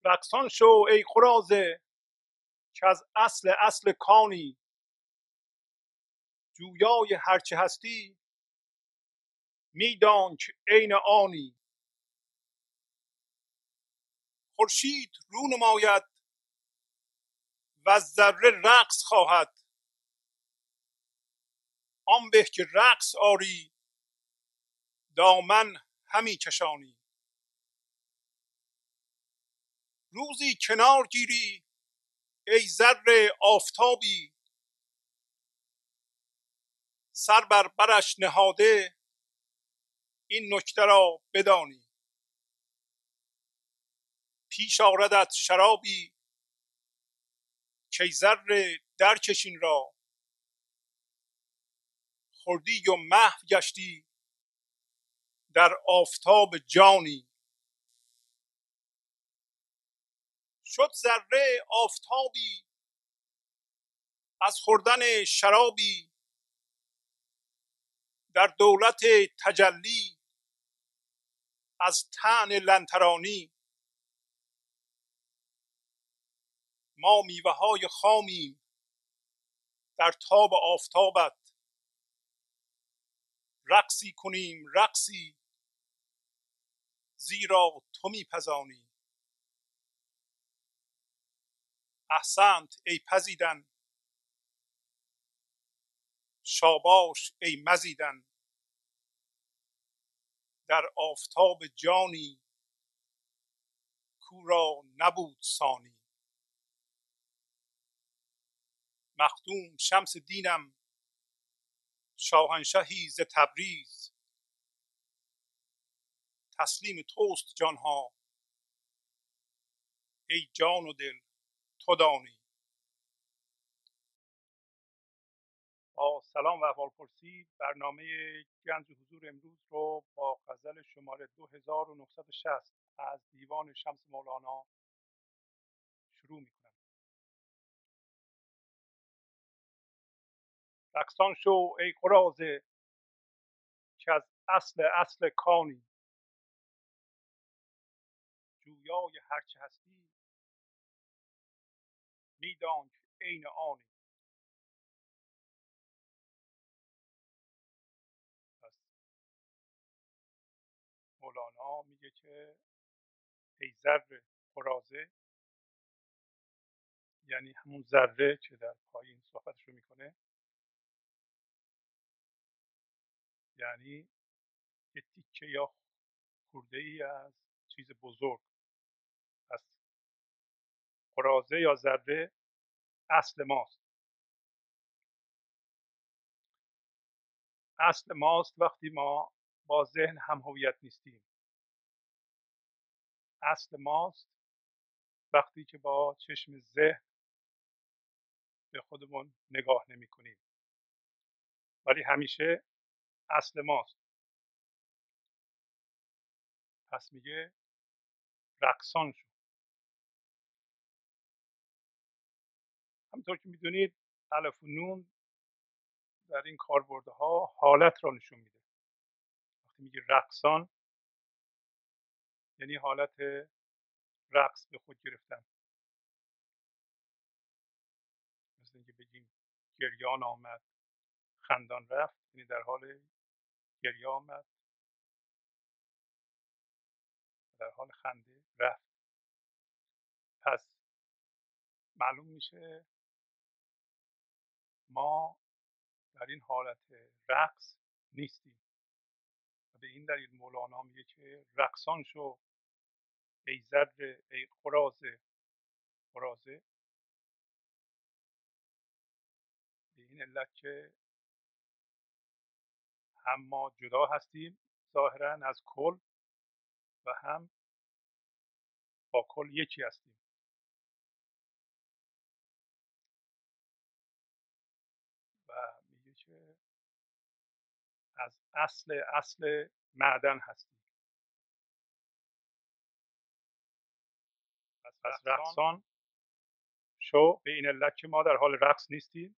رقصان شو ای قراضه که از اصل کانی، جویای هرچه هستی میدان که عین آنی. خورشید رو نماید و از ذره رقص خواهد، آن به که رقص آری دامن همی کشانی. روزی کنار گیری ای ذره آفتابی، سر بر برش نهاده این نکته را بدانی. پیش آردت شرابی که ای ذره درکش این را، خوردی و محو گشتی در آفتاب جانی. شد ذره آفتابی از خوردن شرابی، در دولت تجلی از طعن لنترانی. ما میوه های خامیم در تاب آفتابت، رقصی کنیم رقصی زیرا تو میپزانی. احسنت ای پزیدن، شاباش ای مزیدن، در آفتاب جانی کو را نبود ثانی. مخدوم شمس دینم شاهنشهی ز تبریز، تسلیم توست جانها ای جان و دل تو دانی. با سلام و احوالپرسی برنامه گنج حضور امروز رو با غزل شماره 2960 از دیوان شمس مولانا شروع میکنم. رقصان شو ای قراضه که از اصل کانی، جویای هرچه هستی میدان که عین آنی. پس مولانا میگه که ای ذره قراضه، یعنی همون ذره که در پایین صحبتش رو میکنه، یعنی یه تیکه یا خورده ای از چیز بزرگ. پس قراضه یا ذره اصل ماست. اصل ماست وقتی ما با ذهن هم هویت نیستیم. اصل ماست وقتی که با چشم ذهن به خودمون نگاه نمی کنیم، ولی همیشه اصل ماست. پس میگه رقصان شو. همونطور که میدونید الف و نون در این کاربردها حالت را نشون میده. وقتی میگه رقصان یعنی حالت رقص به خود گرفتن. مثل اینکه بگیم گریان آمد خندان رفت، یعنی در حال گریه آمد در حال خنده رفت. پس معلوم میشه ما در این حالت رقص نیستیم و به این دلیل مولانا میگه که رقصان شو ای ذره ای قراضه. قراضه به این علت که هم ما جدا هستیم ظاهرا از کل و هم با کل یکی هستیم. و میگه که از اصل معدن هستیم. پس رقصان شو به این علت که ما در حال رقص نیستیم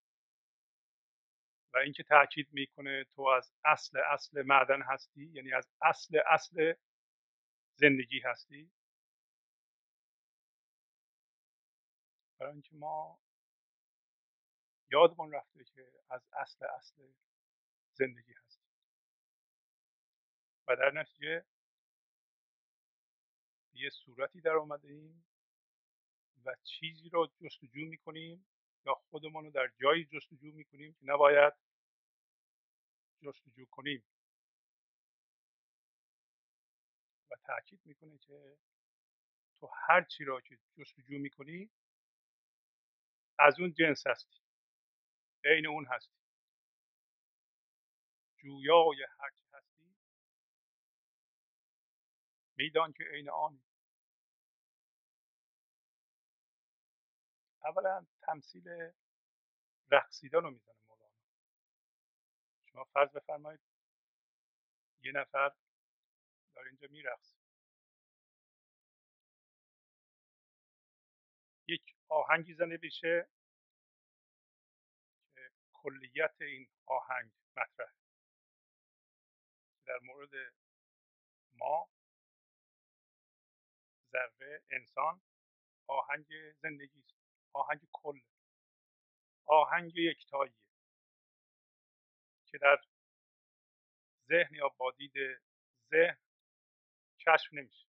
و اینکه تاکید میکنه تو از اصل معدن هستی، یعنی از اصل زندگی هستی. برای اینکه ما یادمون رفته که از اصل زندگی هستیم و در نتیجه یه صورتی در آمده ایم و چیزی رو جستجو میکنیم یا خودمون رو در جایی جستجو میکنیم که نباید جستجو کنیم و تاکید میکنه که تو هر چی را که جستجو میکنی از اون جنس هستی، عین اون هستی، جویای هر چی هستی، میدان که عین آنی. اولا تمثیل رقصیدن رو میزنه مولانا. شما فرض بفرمایید یه نفر داره اینجا میرقصه، یک آهنگی زنده بشه که کلیت این آهنگ مطرح در مورد ما، ذره، انسان، آهنگ زندگی است، آهنگ کل، آهنگ یکتاییه که در ذهن یا با دید ذهن کشف نمیشه.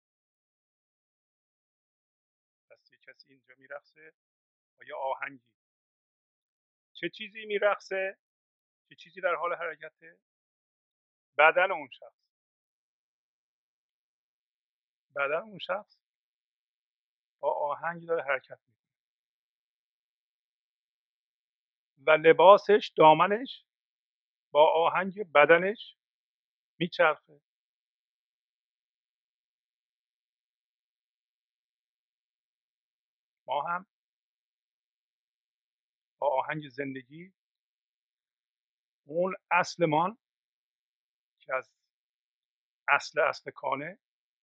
پس یه کسی اینجا میرقصه با یه آهنگی، چه چیزی میرقصه، چه چیزی در حال حرکته؟ بدن اون شخص، بدن اون شخص با آهنگ داره حرکت میکنه و لباسش، دامنش با آهنگ بدنش میچرخه. ما هم با آهنگ زندگی، اون اصلمان که از اصل کانه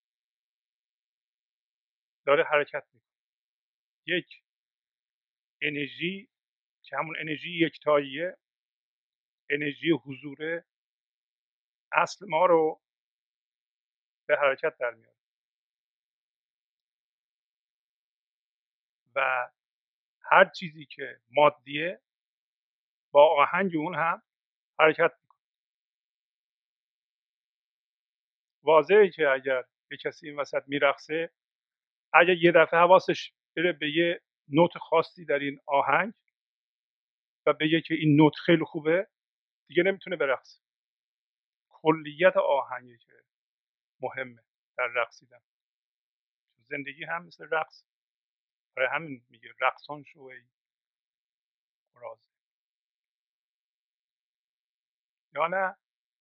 داره حرکت میکنه. یک انرژی که همون انرژی یکتاییه، انرژی حضور اصل ما رو به حرکت در میاره و هر چیزی که مادیه با آهنگ اون هم حرکت میکنه. واضحه که اگر یه کسی این وسط میرقصه، اگر یه دفعه حواسش بره به یه نوت خاصی در این آهنگ و بگه که این نوت خیلی خوبه، دیگه نمیتونه برقصه. کلیت آهنگی که مهمه در رقصیدن. زندگی هم مثل رقص، برای همین میگه رقصان شو ای قراضه. یا نه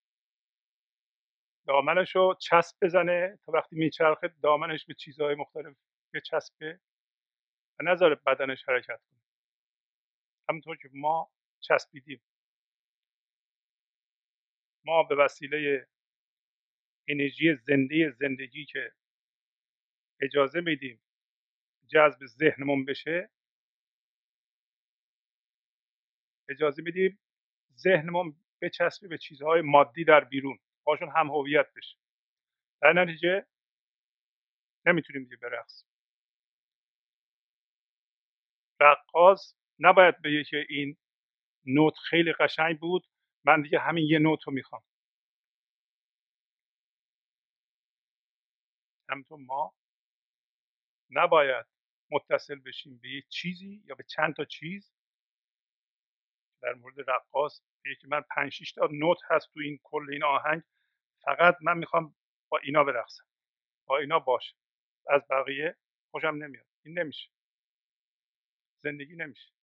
دامنش رو چسب بزنه تا وقتی میچرخه دامنش به چیزهای مختلف بچسبه و نذاره بدنش حرکت کنه. همونطور که ما چسبیدیم، ما به وسیله انرژی زندگی که اجازه میدیم جذب ذهنمون بشه، اجازه میدیم ذهنمون بچسبه به چیزهای مادی در بیرون، باشون هم هویت بشه. در نتیجه نمیتونیم دیگه برقصیم. رقاص نباید بگه که این نوت خیلی قشنگ بود، من دیگه همین یه نوت رو میخوام. همینطور ما نباید متصل بشیم به یه چیزی یا به چند تا چیز. در مورد رقاص بگه که من 5-6 تا نوت هست تو این کل این آهنگ، فقط من میخوام با اینا برقصم، با اینا باشه، از بقیه خوشم نمیاد. این نمیشه، زندگی نمیشه.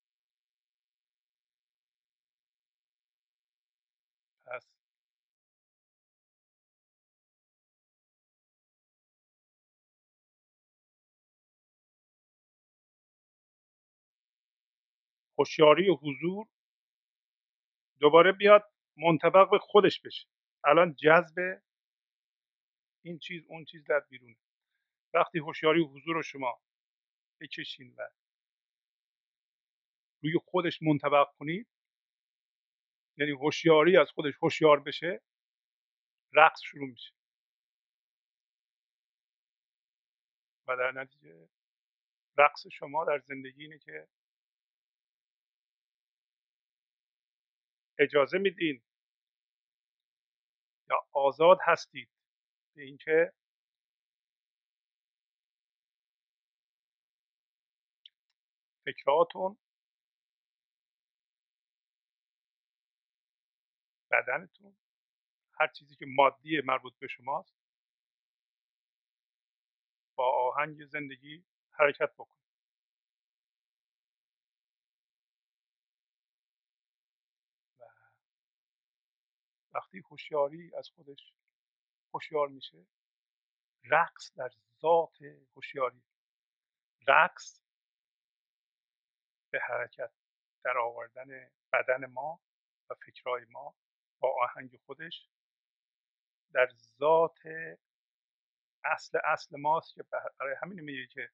پس هوشیاری و حضور دوباره بیاد منطبق به خودش بشه. الان جذب این چیز اون چیز در بیرونه. وقتی هوشیاری و حضور رو شما بکشین و روی خودش منطبق کنید، یعنی هوشیاری از خودش هوشیار بشه، رقص شروع میشه و در نتیجه رقص شما در زندگی اینه که اجازه میدین یا آزاد هستید به اینکه فکراتون، بدنتون، هر چیزی که مادی مربوط به شماست با آهنگ زندگی حرکت بکنید. و وقتی هوشیاری از خودش هوشیار میشه، رقص در ذات هوشیاری، رقص به حرکت در آوردن بدن ما و فکرهای ما با آهنگ خودش در ذات اصل ماست، که برای همین میگه که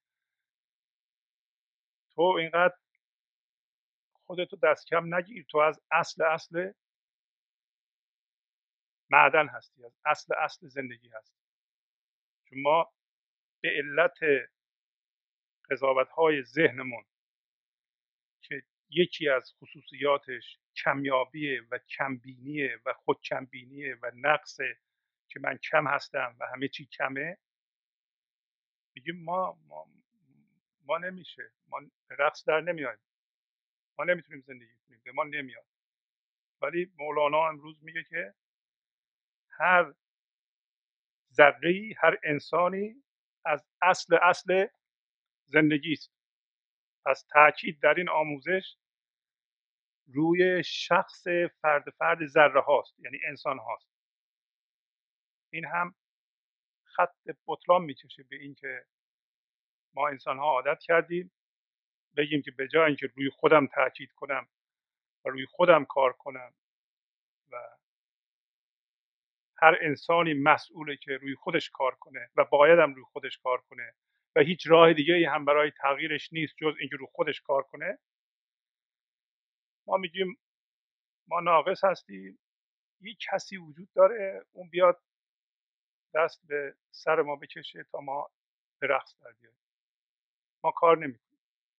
تو اینقدر خودتو دست کم نگیر، تو از اصل معدن هستی، از اصل زندگی هستی. چون ما به علت قضاوت‌های ذهنمون که یکی از خصوصیاتش کمیابیه و کمبینیه و خودکمبینیه و نقصه که من کم هستم و همه چی کمه، میگیم ما نمیشه، ما به رقص در نمیایم، ما نمیتونیم زندگی کنیم، به ما نمیاد. ولی مولانا امروز میگه که هر ذره‌ای، هر انسانی از اصل زندگی است. پس تاکید در این آموزش روی شخص فرد ذره هاست، یعنی انسان هاست. این هم خط بطلان میکشه به این که ما انسان ها عادت کردیم بگیم که به جای اینکه روی خودم تاکید کنم و روی خودم کار کنم و هر انسانی مسئوله که روی خودش کار کنه و بایدم روی خودش کار کنه و هیچ راه دیگه ای هم برای تغییرش نیست جز اینکه روی خودش کار کنه، ما میگیم ما ناقص هستیم، یک کسی وجود داره اون بیاد دست به سر ما بکشه تا ما به رقص در بیاییم. ما کار نمیکنیم،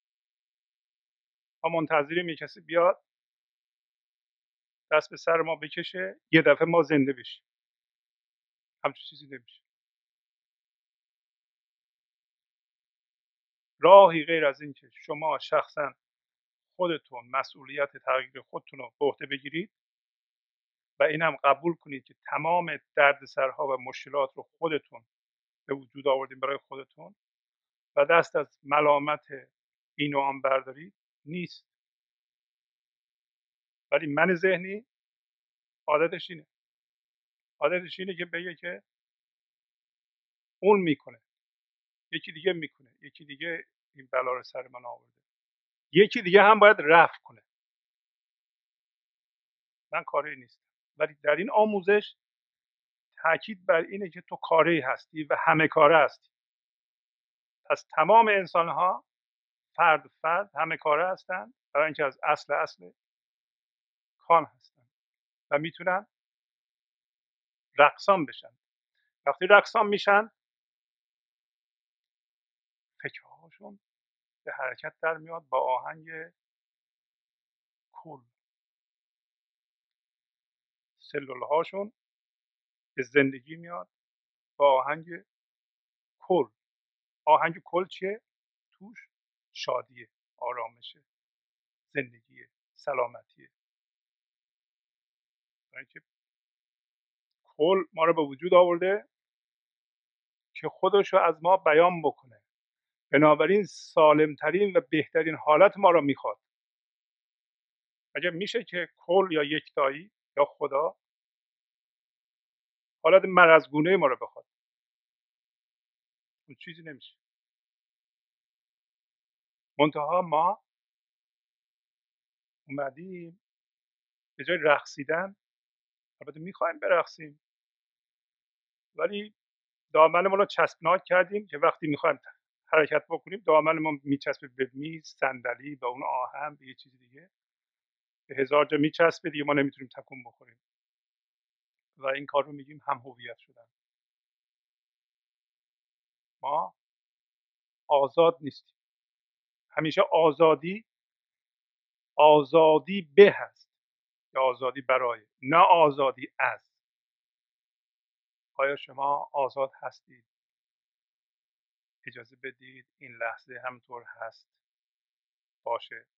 ما منتظریم یک کسی بیاد دست به سر ما بکشه یه دفعه ما زنده بشیم. همچون چیزی نمیشه. راهی غیر از این که شما شخصا خودتون مسئولیت تغییر خودتون رو به عهده بگیرید و اینم قبول کنید که تمام دردسرها و مشکلات رو خودتون به وجود آوردین برای خودتون و دست از ملامت این و آن بردارید، نیست. ولی من ذهنی عادتش اینه که بگه که اون میکنه، یکی دیگه میکنه، یکی دیگه این بلا رو سر من آورده، یکی دیگه هم باید رفع کنه، من کاری نیستم. ولی در این آموزش تاکید بر اینه که تو کاری هستی و همه کاره هستی. پس تمام انسان ها فرد همه کاره هستن برای اینکه از اصل کان هستن و میتونن رقصان بشن. وقتی رقصان میشن فکرهاشون به حرکت در میاد با آهنگ کول، سلول هاشون به زندگی میاد با آهنگ کل. آهنگ کل چیه؟ توش شادیه، آرامشه، زندگیه، سلامتیه. برای اینکه کل ما رو به وجود آورده که خودش رو از ما بیان بکنه، بنابراین سالمترین و بهترین حالت ما رو میخواد. اگه میشه که کل یا یکتایی یا خدا حالت مرزگونه ما رو بخواد، اون چیزی نمیشه. منتها ما اومدیم به جای رقصیدن، البته میخوایم برقصیم ولی دامنمون رو چسبناک کردیم که وقتی میخوایم حرکت بکنیم دامنمون میچسبه به میز، صندلی، به اون آهن، به یه چیز دیگه، به هزار جا میچسبه دیگه، ما نمیتونیم تکون بخوریم و این کار رو میگیم هم هویت شدن. ما آزاد نیستیم. همیشه آزادی به هست یا آزادی برای، نه آزادی از. آیا شما آزاد هستید؟ اجازه بدید این لحظه همطور هست باشه،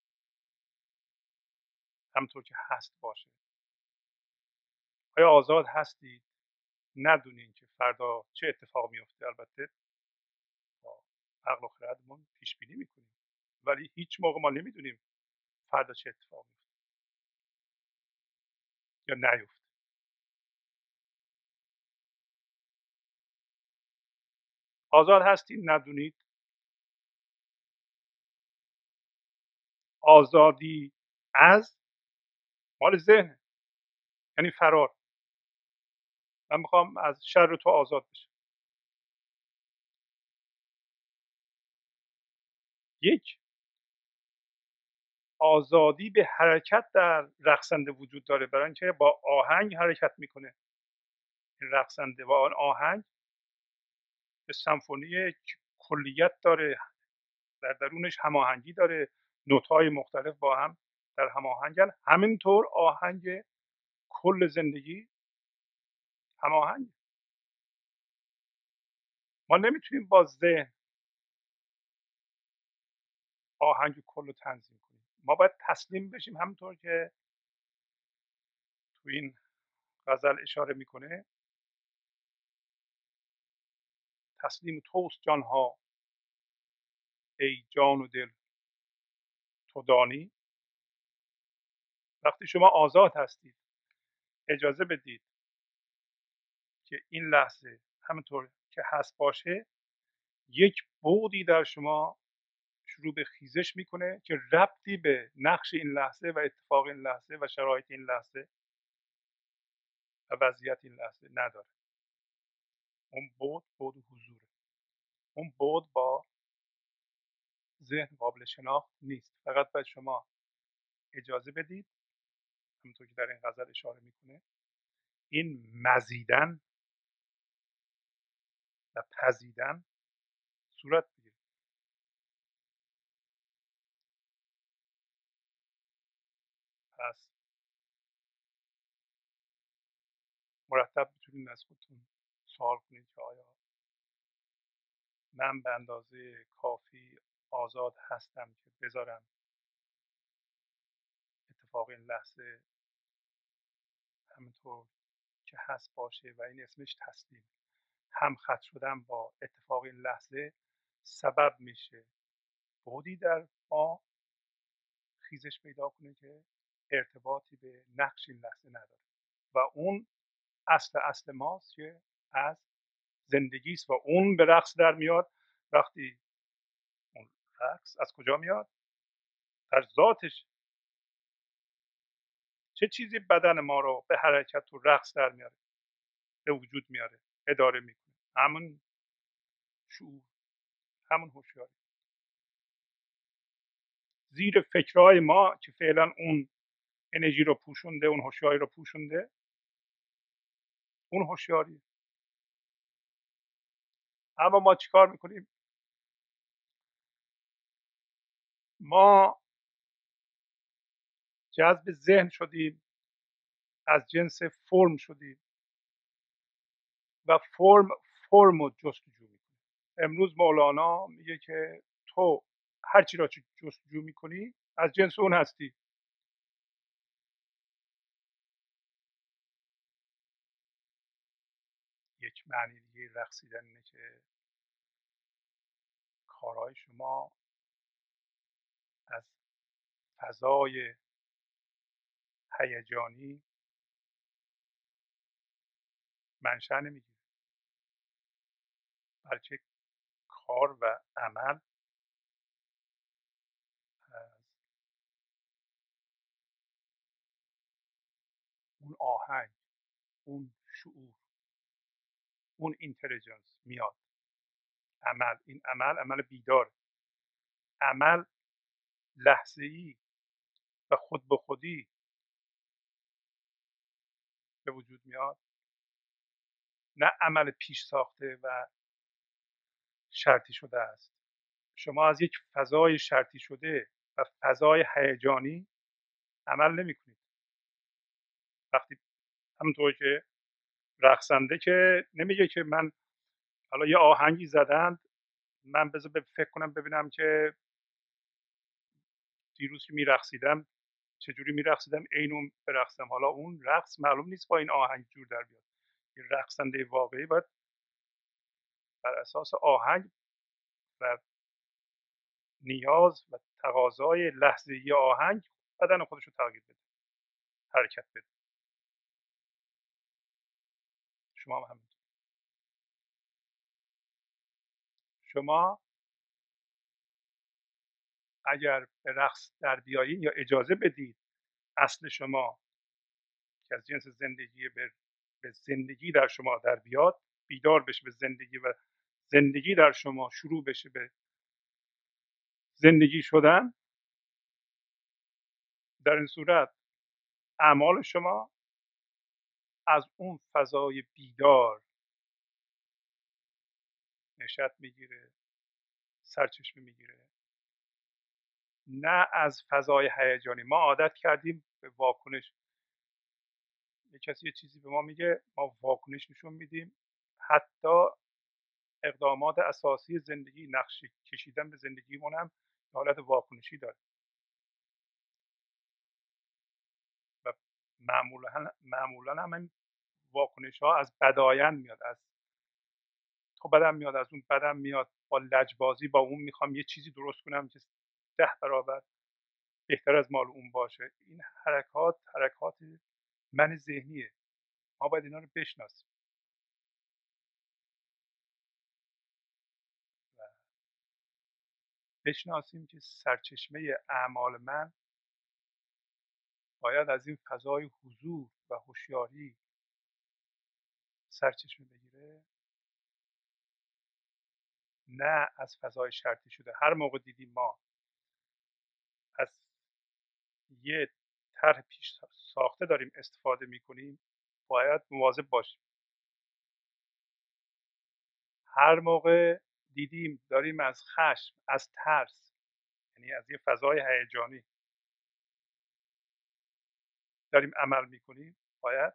همطور که هست باشه. آیا آزاد هستید ندونین که فردا چه اتفاق میفته؟ البته با عقل و خردمون پیش بینی میکنیم، ولی هیچ موقع ما نمیدونیم فردا چه اتفاق میفته یا نیفته. آزاد هستید ندونید. آزادی از مال ذهن، یعنی فرار. من میخوام از شر تو آزاد بشم. یک آزادی به حرکت در رقصنده وجود داره، برای اینکه با آهنگ حرکت میکنه. این رقصنده و آن آهنگ به سمفونی کلیت داره، در درونش هماهنگی داره، نوت‌های مختلف با هم در هماهنگن. همینطور آهنگ کل زندگی هماهنگ. ما نمیتونیم با ذهن آهنگ کل رو تنظیم کنیم. ما باید تسلیم بشیم، همونطور که تو این غزل اشاره میکنه، تسلیم توست جانها ای جان و دل تو دانی. وقتی شما آزاد هستید اجازه بدید که این لحظه همونطور که هست باشه. یک بعدی در شما شروع به خیزش میکنه که ربطی به نقش این لحظه و اتفاق این لحظه و شرایط این لحظه و وضعیت این لحظه نداره. اون بعد حضوره. اون بعد با ذهن قابل شناخت نیست. فقط باید شما اجازه بدید، همونطور که در این غزل اشاره میکنه، این مزیدن و پزیدن صورت بگیره. پس مرتب میتونید از خودتون سوال کنید که آیا من به اندازه کافی آزاد هستم که بذارم اتفاق این لحظه همونطور که هست باشه و این اسمش تسلیم. هم خط شدن با اتفاق این لحظه سبب میشه بعدی در ما خیزش پیدا کنه که ارتباطی به نقش این لحظه نداره و اون اصل ماست که از زندگی است و اون به رقص در میاد. وقتی اون رقص از کجا میاد؟ در ذاتش. چه چیزی بدن ما رو به حرکت و رقص در میاره، به وجود میاره، اداره میکنه؟ همون شعور، همون هوشیاری. زیر فکرهای ما که فعلا اون انرژی رو پوشونده، اون هوشیاری رو پوشونده، اون هوشیاری. اما ما چیکار میکنیم؟ ما جذب ذهن شدیم، از جنس فرم شدیم و فرم رو جستجو میکنیم. امروز مولانا میگه که تو هر چی را جستجو میکنی از جنس اون هستی. یک معنی دیگه رقصیدن اینه که کارهای شما از فضای هیجانی منشأ نمیگیره، بلکه کار و عمل از اون آهنگ، اون شعور، اون اینتلیجنس میاد. عمل، این عمل بیدار، عمل لحظه‌ای و خود به خودی به وجود میاد، نه عمل پیش ساخته و شرطی شده است. شما از یک فضای شرطی شده و فضای هیجانی عمل نمی‌کنید. وقتی همونطور که رقصنده که نمیگه که من حالا یه آهنگی زدن، من بذار فکر کنم ببینم که دیروز که میرقصیدم چجوری میرقصیدم عین اون برقصم. حالا اون رقص معلوم نیست با این آهنگ جور در بیاد. یه رقصنده واقعی باید بر اساس آهنگ و نیاز و تقاضای لحظه‌ای آهنگ بدن خودش رو تغییر بده، حرکت بده. شما هم همینطور. شما اگر به رقص در بیایید یا اجازه بدید اصل شما که از جنس زندگی به زندگی در شما در بیاد، بیدار بشه به زندگی و زندگی در شما شروع بشه به زندگی شدن، در این صورت اعمال شما از اون فضای بیدار نشأت میگیره، سرچشمه میگیره، نه از فضای هیجانی. ما عادت کردیم به واکنش. یه کسی یه چیزی به ما میگه، ما واکنش نشون میدیم. حتی اقدامات اساسی زندگی، نقش کشیدن به زندگیمون هم حالت واکنشی داره و معمولا هم این واکنش ها از بدایند میاد. از تو بدم میاد، از اون بدم میاد، با لجبازی با اون میخوام یه چیزی درست کنم که 10 برابر بهتر از مال اون باشه. این حرکات من ذهنیه. ما باید اینا رو بشناسیم و بشناسیم که سرچشمه اعمال من باید از این فضای حضور و هوشیاری سرچشمه بگیره، نه از فضای شرطی شده. هر موقع دیدیم ما از یه طرح پیش ساخته داریم استفاده میکنیم، باید مواظب باشیم. هر موقع دیدیم داریم از خشم، از ترس، یعنی از یه فضای هیجانی داریم عمل میکنیم، باید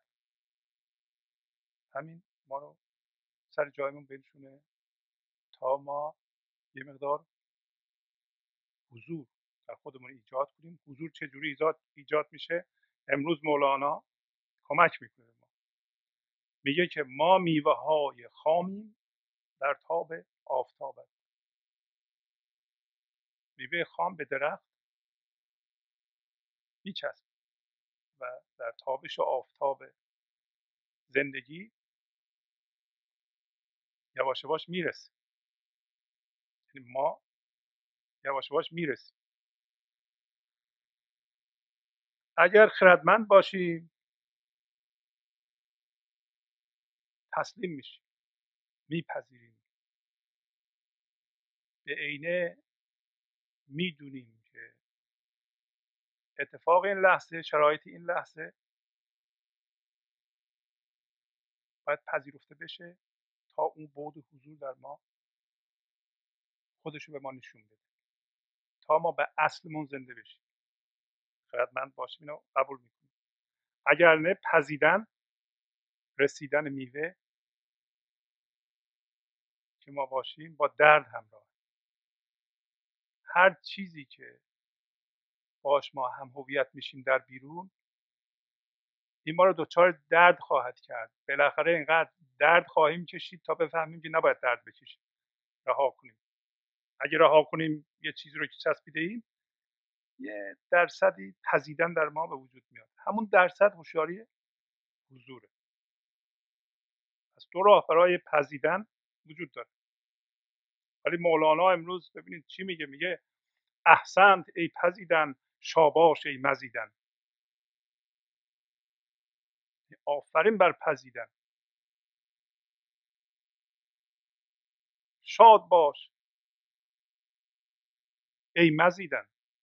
همین ما رو سر جایمون بنشونه تا ما یه مقدار حضور در خودمون ایجاد کنیم. حضور چجوری ایجاد میشه؟ امروز مولانا کمک میکنه ما، میگه که ما میوه های خامیم در تاب آفتاب است. میوه خام به درخت میچسب و در تابش آفتاب زندگی یواش یواش میرسه. یعنی ما یواش یواش میرسیم. اگر خردمند باشیم تسلیم میشیم، میپذیریم، به عینه میدونیم که اتفاق این لحظه، شرایط این لحظه باید پذیرفته بشه تا اون بعد حضور در ما خودش رو به ما نشون بده، تا ما به اصلمون زنده بشیم. خردمند باشیم، اینو قبول میکنیم. اگر نه، پذیدن رسیدن میوه که ما باشیم با درد همراه. هر چیزی که باش ما هم هویت میشیم در بیرون، این ما رو دچار درد خواهد کرد. بالاخره اینقدر درد خواهیم کشید تا بفهمیم که نباید درد بکشیم، رها کنیم. اگه رها کنیم یه چیزی رو که چسبیده ایم، یه درصدی پذیدن در ما به وجود میاد. همون درصد هوشیاری حضوره. پس دو راه برای پذیدن وجود داره. ولی مولانا امروز ببینید چی میگه. میگه احسنت ای پذیدن، شاباش ای مزیدن. آفرین بر پذیدن. شاد باش ای مزیدن.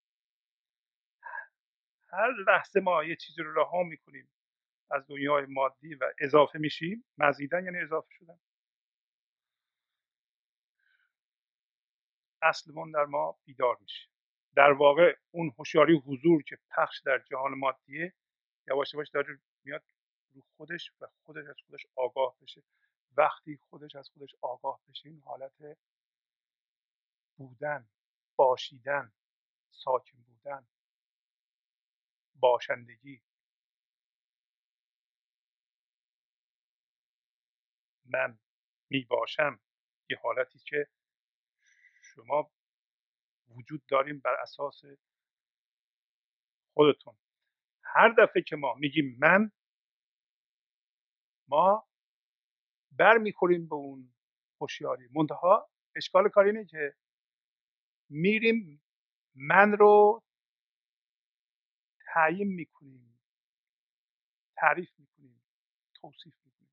هر لحظه ما یه چیزی رو رها میکنیم از دنیای مادی و اضافه میشیم. مزیدن یعنی اضافه شدن. اصلمون در ما بیدار میشه. در واقع اون هوشیاری حضور که پخش در جهان مادیه یواش یواش داره میاد رو خودش و خودش از خودش آگاه بشه. وقتی خودش از خودش آگاه بشه، این حالت بودن، باشیدن، ساکن بودن، باشندگی، من می باشم، یه حالتی که شما وجود داریم بر اساس خودتون. هر دفعه که ما میگیم من، ما برمیخوریم به اون هوشیاری. منتها اشکال کار اینه که میریم من رو تعیین میکنیم، تعریف میکنیم، توصیف میکنیم.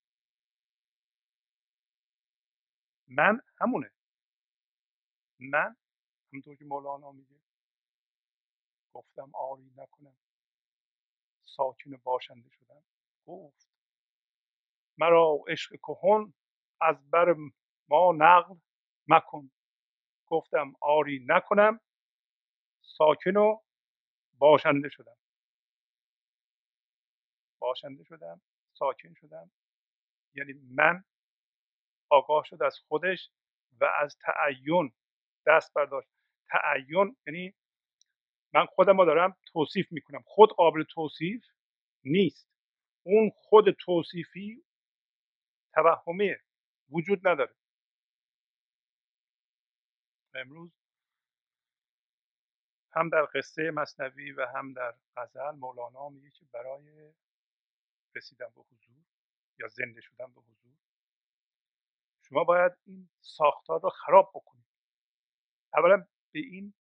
من همونه. من همونطور که مولانا میگه، گفتم آری نکنم، ساکن باشنده شدم. گفت مرا عشق کهن از بر ما نقل مکن. گفتم آری نکنم، ساکن و باشنده شدم. باشنده شدم، ساکن شدم، یعنی من آگاه شد از خودش و از تعین دست برداشت. تعین یعنی من خودم رو دارم توصیف میکنم. خود قابل توصیف نیست. اون خود توصیفی توهمیه، وجود نداره. امروز هم در قصه مثنوی و هم در غزل مولانا میگه که برای رسیدن به حضور یا زنده شدن به حضور، شما باید این ساختار رو خراب بکنید. اولا به این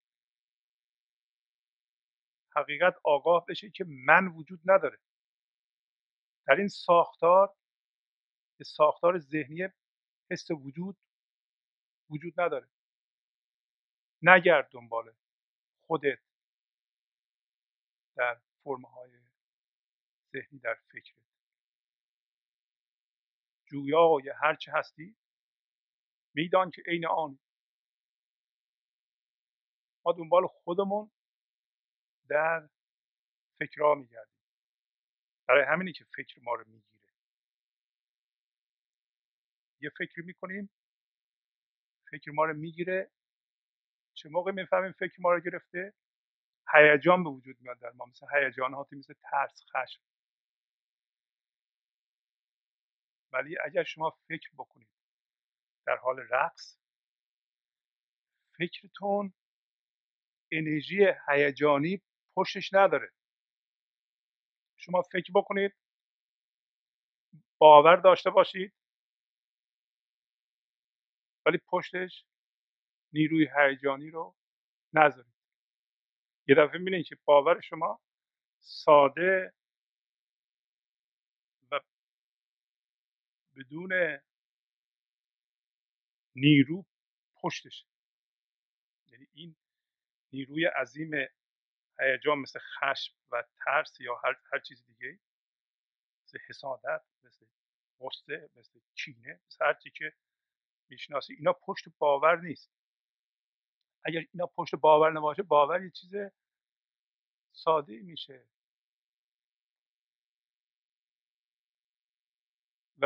حقیقت آگاه بشید که من وجود نداره. در این ساختار، به ساختار ذهنی، حس وجود نداره. نگرد دنبال خودت در فرمهای ذهنی، در فکرت. جویای هرچه هستی میدان که عین آن. ما دنبال خودمون در فکرها میگردیم. برای همینی که فکر ما رو میگیره. یه فکری میکنیم، فکر ما رو میگیره. چه موقع میفهمیم فکر ما رو گرفته؟ هیجان به وجود میاد در ما، مثل هیجاناتی مثل ترس، خشم. ولی اگر شما فکر بکنید در حال رقص، فکرتون انرژی هیجانی پشتش نداره. شما فکر بکنید، باور داشته باشید، ولی پشتش نیروی هیجانی رو نذارید. یه دفعه میبینید که باور شما ساده و بدون نیرو پشتشه. یعنی این نیروی عظیم هیجان مثل خشم و ترس یا هر چیز دیگه، مثل حسادت، مثل غصه، مثل کینه، مثل هر چی که میشناسی، اینا پشت باور نیست. اگر اینا پشت باور نباشه، باور یه چیز ساده میشه و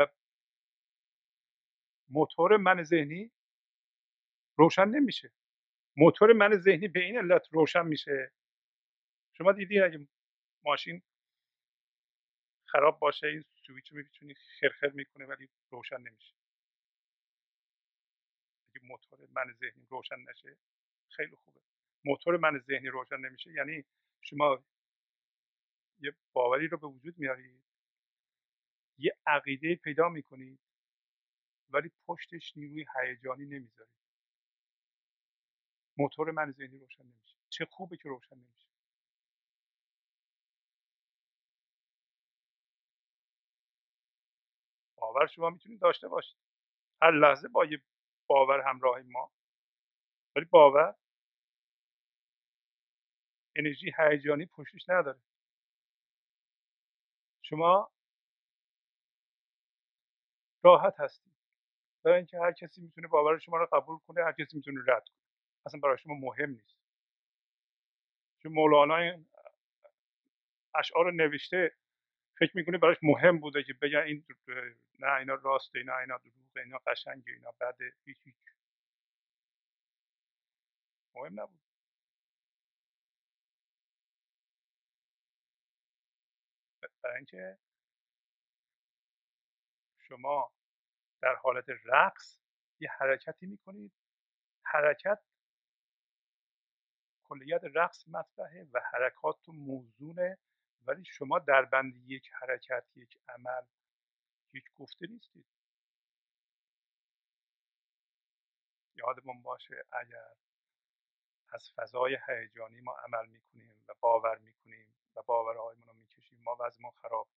موتور من ذهنی روشن نمیشه. موتور من ذهنی به این علت روشن میشه. شما دیدی اگه ماشین خراب باشه، این سویچ رو میتونی خرخر میکنه ولی روشن نمیشه. اگه موتور من ذهنی روشن نشه، خیلی خوبه. موتور من ذهنی روشن نمیشه یعنی شما یه باوری رو به وجود میارید، یه عقیده پیدا میکنید، ولی پشتش نیروی هیجانی نمیذارید. موتور من ذهنی روشن نمیشه. چه خوبه که روشن نمیشه. باور شما میتونید داشته باشید، هر لحظه با یه باور همراه ما، ولی باور انرژی هیجانی پشتش نداره. شما راحت هستید، برای اینکه هر کسی میتونه باور شما رو قبول کنه، هر کسی میتونه رد کنه. اصلا برای شما مهم نیست. چون مولانا این اشعار رو نوشته، فکر میکنه براش مهم بوده که بگن این نه اینا راسته، نه اینا دروغه، اینا قشنگه، اینا بده. هیچ مهم نبود. برای اینکه شما در حالت رقص یه حرکتی میکنید، حرکت کلیت رقص مطرحه و حرکات موزونه، ولی شما در بند یک حرکت، یک عمل، یک گفته نیستید. یادمون باشه اگر از فضای هیجانی ما عمل میکنیم و باور میکنیم و باورهایمون رو میکشیم، ما وضعمون خراب.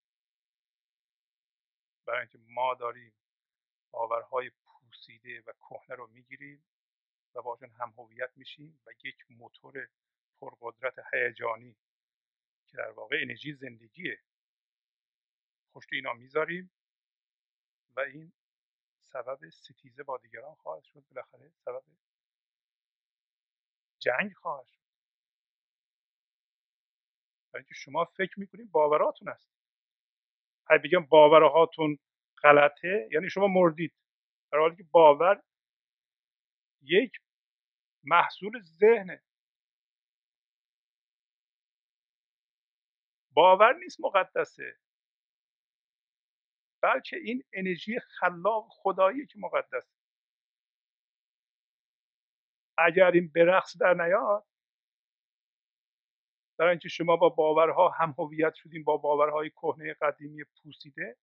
برای اینکه ما داریم باورهای پوسیده و کهنه رو میگیریم و باشون هم هویت میشیم و یک موتور پرقدرت هیجانی که در واقع انرژی زندگیه پشت اینا میذاریم و این سبب ستیزه با دیگران خواهد شد، بالاخره سبب جنگ خواهد شد. برای اینکه شما فکر میکنید باوراتون هست. اگه بگم باورهاتون غلطه یعنی شما مردید، در حالی که باور یک محصول ذهنه. باور نیست مقدسه، بلکه این انرژی خلاق خدایی که مقدسه. اگر این به رقص در نیاد، برای اینکه شما با باورها هم هویت شدیم، با باورهای کهنه قدیمی پوسیده،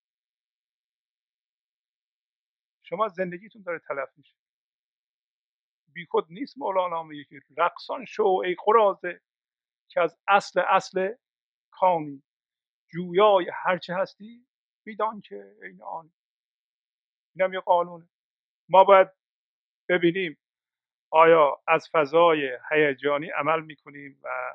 شما زندگیتون داره تلف میشه. بیخود نیست مولانا میگه که رقصان شو ای قراضه که از اصل کانی، جویای هرچه هستی میدان که این آن. اینم یه قانونه. ما باید ببینیم آیا از فضای هیجانی عمل میکنیم و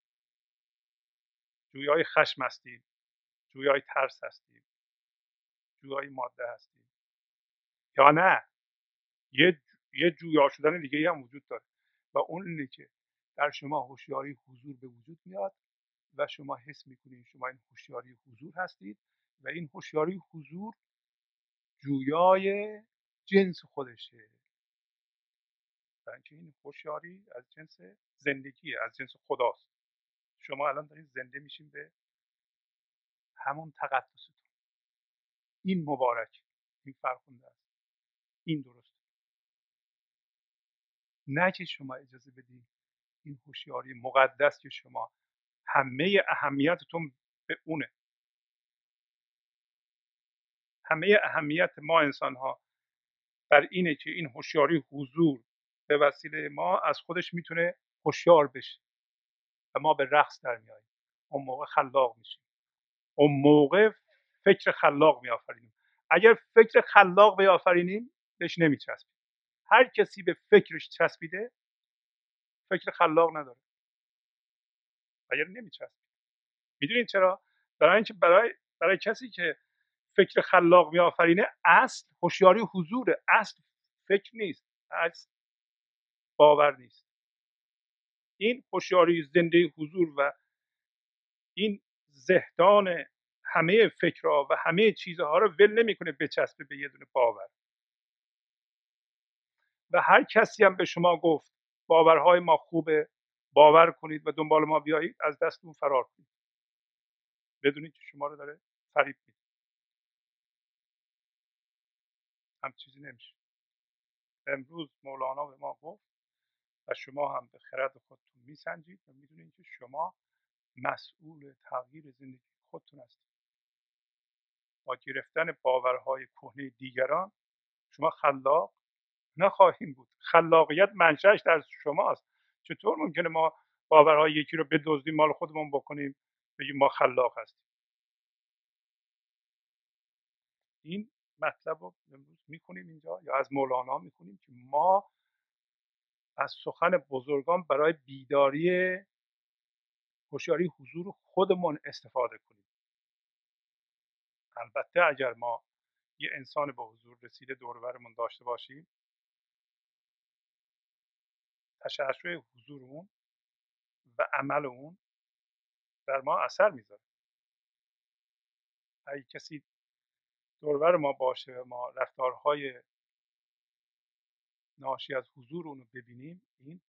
جویای خشم هستیم، جویای ترس هستیم، جویای ماده هستیم، یا نه یه جویا شدن دیگه هم وجود داره و اون اینه که در شما هوشیاری حضور به وجود میاد و شما حس میکنید شما این هوشیاری حضور هستید و این هوشیاری حضور جویای جنس خودشه. برای اینکه این هوشیاری از جنس زندگیه، از جنس خداست. شما الان دارید زنده میشین به همون تقدستون. این مبارک، این فرخنده است، این درست. نه که شما اجازه بدید این هوشیاری مقدس که شما همه اهمیتتون به اونه. همه اهمیت ما انسان ها بر اینه که این هوشیاری حضور به وسیله ما از خودش میتونه هوشیار بشه و ما به رقص در میاییم. اون موقع خلاق میشیم، اون موقع فکر خلاق میآفرینیم. اگر فکر خلاق بیافرینیم بهش نمیچسبیم. هر کسی به فکرش چسبیده فکر خلاق نداره، اگر نمیچسبیم. میدونید چرا؟ برای اینکه برای کسی که فکر خلاق میآفرینه اصل هوشیاری حضوره، اصل فکر نیست، اصل باور نیست. این هوشیاری زنده حضور و این زهدان همه فکرها و همه چیزها رو ول نمیکنه بچسبه به یه دونه باور. و هر کسی هم به شما گفت باورهای ما خوبه، باور کنید و دنبال ما بیایید، از دستتون فرار کنید، بدونید که شما رو داره فریب میده. هم چیزی نمیشه. امروز مولانا به ما گفت و شما هم به خرد خودتون میسنجید و میدونید که شما مسئول تغییر زندگی خودتون هستید. با گرفتن باورهای کهنه دیگران شما خلاق نخواهیم بود. خلاقیت منشأش در شماست. چطور ممکنه ما باورهای یکی رو بدزدیم مال خودمون بکنیم بگیم ما خلاق هستیم؟ این مطلب رو امروز میکنیم اینجا یا از مولانا میکنیم که ما از سخن بزرگان برای بیداری هوشیاری حضور خودمون استفاده کنیم. البته اگر ما یه انسان به حضور رسیده دور و برمون داشته باشیم تشعشع حضور اون و عمل اون در ما اثر میذاره. اگه کسی دوربر ما باشه و ما رفتارهای ناشی از حضور اون رو ببینیم، این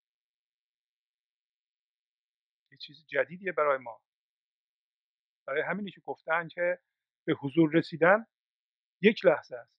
یه چیز جدیدیه برای ما. برای همینی که گفتن که به حضور رسیدن یک لحظه است.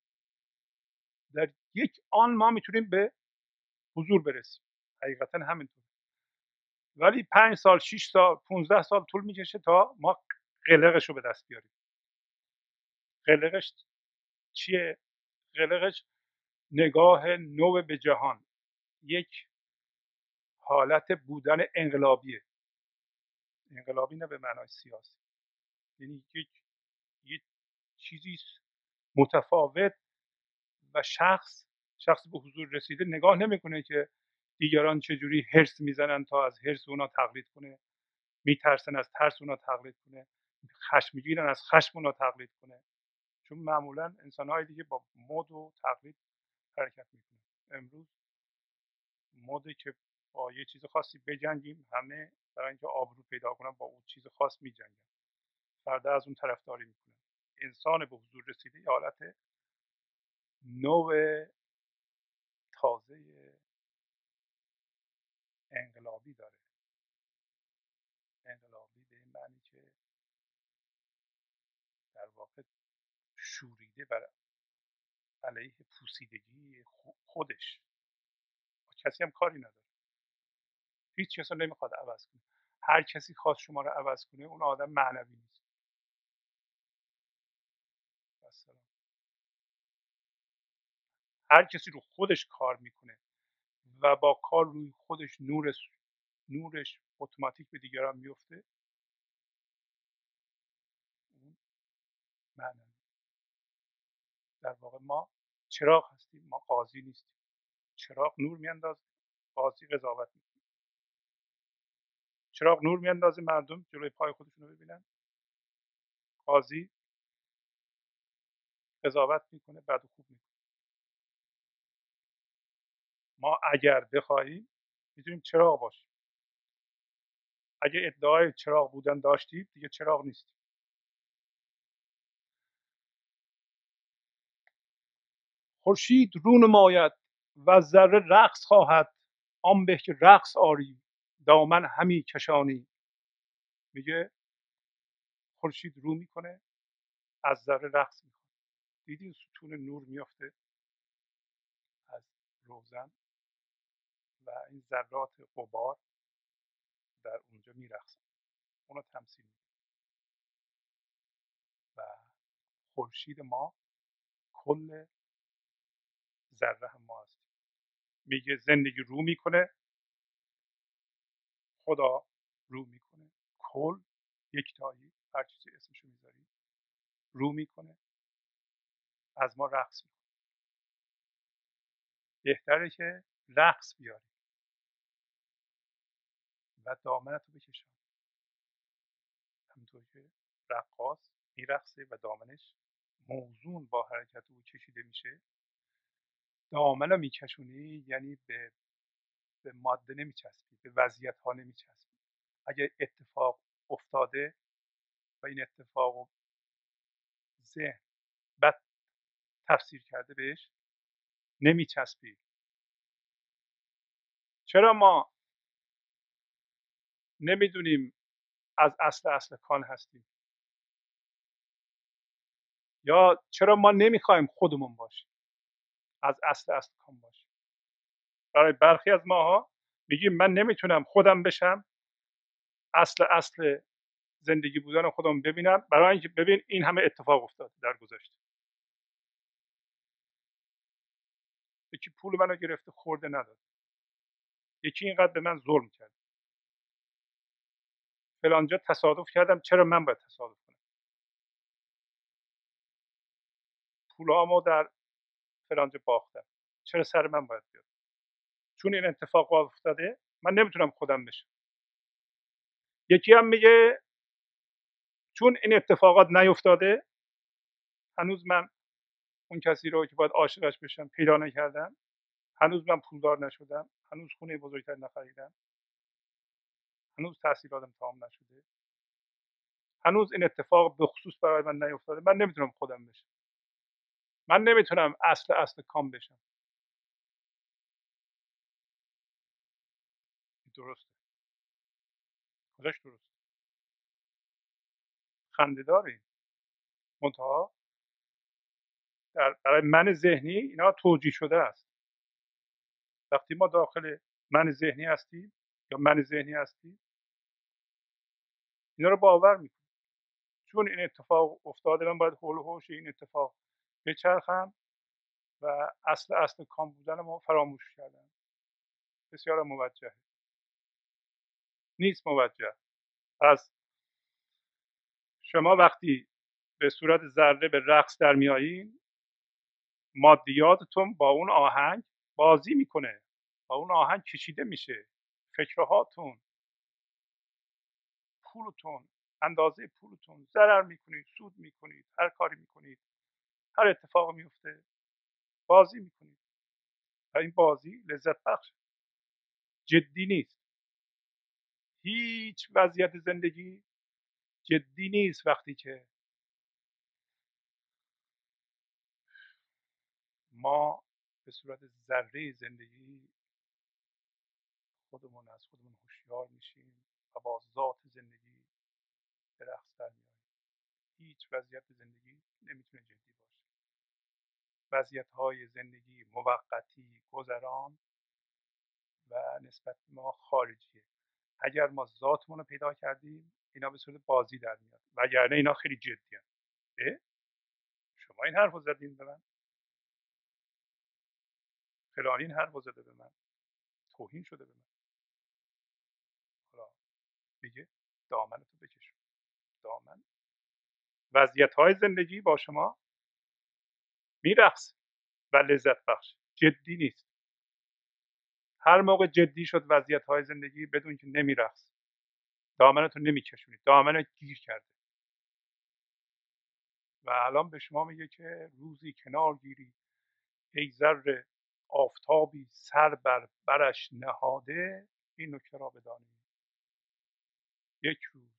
در یک آن ما میتونیم به حضور برسیم. حقیقتا همینطور. ولی 5 سال، 6 سال، 15 سال طول میکشه تا ما قلقش رو به دست بیاریم. قلقش چیه؟ قلقش نگاه نو به جهان، یک حالت بودن انقلابیه. انقلابی نه به معنای سیاسی، یعنی یک چیزی متفاوت و شخص به حضور رسیده نگاه نمیکنه که دیگران چجوری هرس میزنن تا از هرس اونا تقلید کنه، میترسن از ترس اونا تقلید کنه، خشمگینن از خشم اونا تقلید کنه. چون معمولا انسان‌های دیگه با مد و تقلید حرکت میکنه. امروز مده که با یه چیز خاصی بجنگیم، همه برای اینکه آبرو پیدا کنن با اون چیز خاص میجنگن، فردا از اون طرفداری میکنن. انسان به حضور رسیده یه حالت نو تازه انقلابی داره. انقلابی به این معنی که در واقع شوریده بر علیه پوسیدگی خودش، کسی هم کاری نداره، هیچ کس رو نمیخواد عوض کنه. هر کسی خواست شما رو عوض کنه اون آدم معنوی نیست. مثلا هر کسی رو خودش کار میکنه و با کار روی خودش نورش اتوماتیک به دیگران میفته، اون معنوی. در واقع ما چراغ هستیم، ما قاضی نیستیم. چراغ نور میاندازه، قاضی قضاوت میکنه. چراغ نور میاندازه، مردم جلوی پای خودشون رو ببینن. قاضی قضاوت میکنه، بد و خوب میکنه. ما اگر بخواهیم میتونیم چراغ باشیم. اگه ادعای چراغ بودن داشتیم دیگه چراغ نیستیم. خورشید رو نماید و ذره رقص خواهد، آن به که رقص آری دامن همی کشانی. میگه خورشید رو میکنه، از ذره رقص میکنه. دیدین ستون نور میفته از روزن و این ذرات غبار در اونجا میرقصن، اونو تمثیل میکنه. و خورشید ما کل ذره هم ما هستیم. میگه زندگی رو میکنه، خدا رو میکنه، کل یکتایی، هر چیزی اسمشو میذاری، رو میکنه، از ما رقص میکنه. بهتره که رقص بیاری و دامنتو بکشن، همونطور که رقاص میرقصه و دامنش موزون با حرکت او کشیده میشه. دامن رو میکشونی یعنی به ماده نمیچسبی، به وضعیت ها نمیچسبی. اگه اتفاق افتاده و این اتفاق رو ذهن بد تفسیر کرده بهش نمیچسبی. چرا ما نمیدونیم از اصل کان هستیم؟ یا چرا ما نمیخوایم خودمون باشیم، از اصل کان باشیم؟ برای برخی از ماها میگیم من نمیتونم خودم بشم، اصل زندگی بودن خودم ببینم، برای اینکه ببین این همه اتفاق افتاد در گذشته. یکی پول منو گرفته خورده نداد، یکی اینقدر به من ظلم کرد، فلانجا تصادف کردم، چرا من باید تصادف کنم؟ پولامو در فلانجا باختم، چرا سر من باید بیاد؟ چون این اتفاق افتاده من نمیتونم خودم بشم. یکی هم میگه چون این اتفاقات نیفتاده هنوز من اون کسی رو که باید عاشقش بشم پیدا نکردم، هنوز من پولدار نشدم، هنوز خونه بزرگتر نخریدم، هنوز تحصیلاتم تمام نشده، هنوز این اتفاق به خصوص برای من نیفتاده. من نمیتونم خودم بشم، من نمیتونم اصل کام بشم. درسته، کجاش درست؟ خنده‌داره. منتها برای من ذهنی اینا توجیه شده است. وقتی ما داخل من ذهنی هستیم یا من ذهنی هستیم، اینا رو باور میکنیم. چون این اتفاق افتاده، من باید حول و حوش این اتفاق بچرخم و اصل کام بودن ما فراموش کردم. بسیار موجه نیست، موجه. پس شما وقتی به صورت ذره به رقص در میایین، مادیاتتون با اون آهنگ بازی میکنه، با اون آهنگ کشیده میشه. فکرهاتون، پولتون، اندازه پولتون، ضرر میکنید، سود میکنید، هر کاری میکنید، هر اتفاق میفته، بازی میکنید و این بازی لذت بخش، جدی نیست. هیچ وضعیت زندگی جدی نیست وقتی که ما به صورت ذره زندگی خودمون از خودمون هوشیار میشیم و با ذات زندگی به رقص در میاییم. هیچ وضعیت زندگی نمیتونه جدی باشه. وضعیت‌های زندگی موقتی، گذران و نسبت به ما خارجیه. اگر ما ذاتمون رو پیدا کردیم، اینا به صورت بازی در میاد، وگرنه اینا خیلی جدی هست. شما این حرف رو زدین به من، فلانی این حرف رو زده به من، توهین شده به من. حالا میگه دامنتو بکش. دامن وضعیت‌های زندگی با شما میرقص و لذت بخش، جدی نیست. هر موقع جدی شد وضعیت‌های زندگی، بدون که نمیرقص، دامنتو نمیکشونید، دامنت گیر کرده. و الان به شما میگه که روزی کنار گیری ای ذره آفتابی سر بر برش نهاده. این نکته را بدانید، یک روز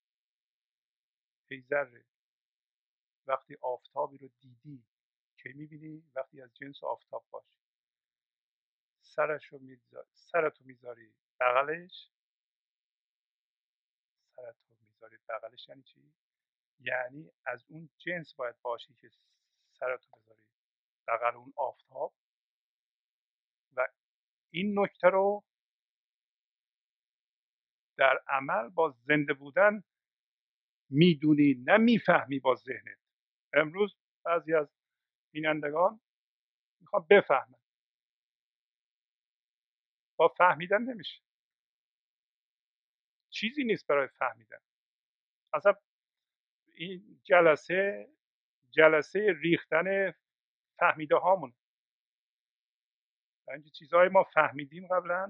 ای ذره وقتی آفتابی رو دیدی، که میبینی وقتی از جنس آفتاب باشی، سرتو میذاری بغلش. سرتو میذاری بغلش یعنی چی؟ یعنی از اون جنس باید باشی که سرتو بذاری بغل اون آفتاب. و این نکته رو در عمل با زنده بودن میدونی، نه میفهمی با ذهنت. امروز بعضی از بینندگان میخوان بفهمن، با فهمیدن نمیشه، چیزی نیست برای فهمیدن. اصلا این جلسه ریختن فهمیده هامون. اینکه چیزهای ما فهمیدیم قبلا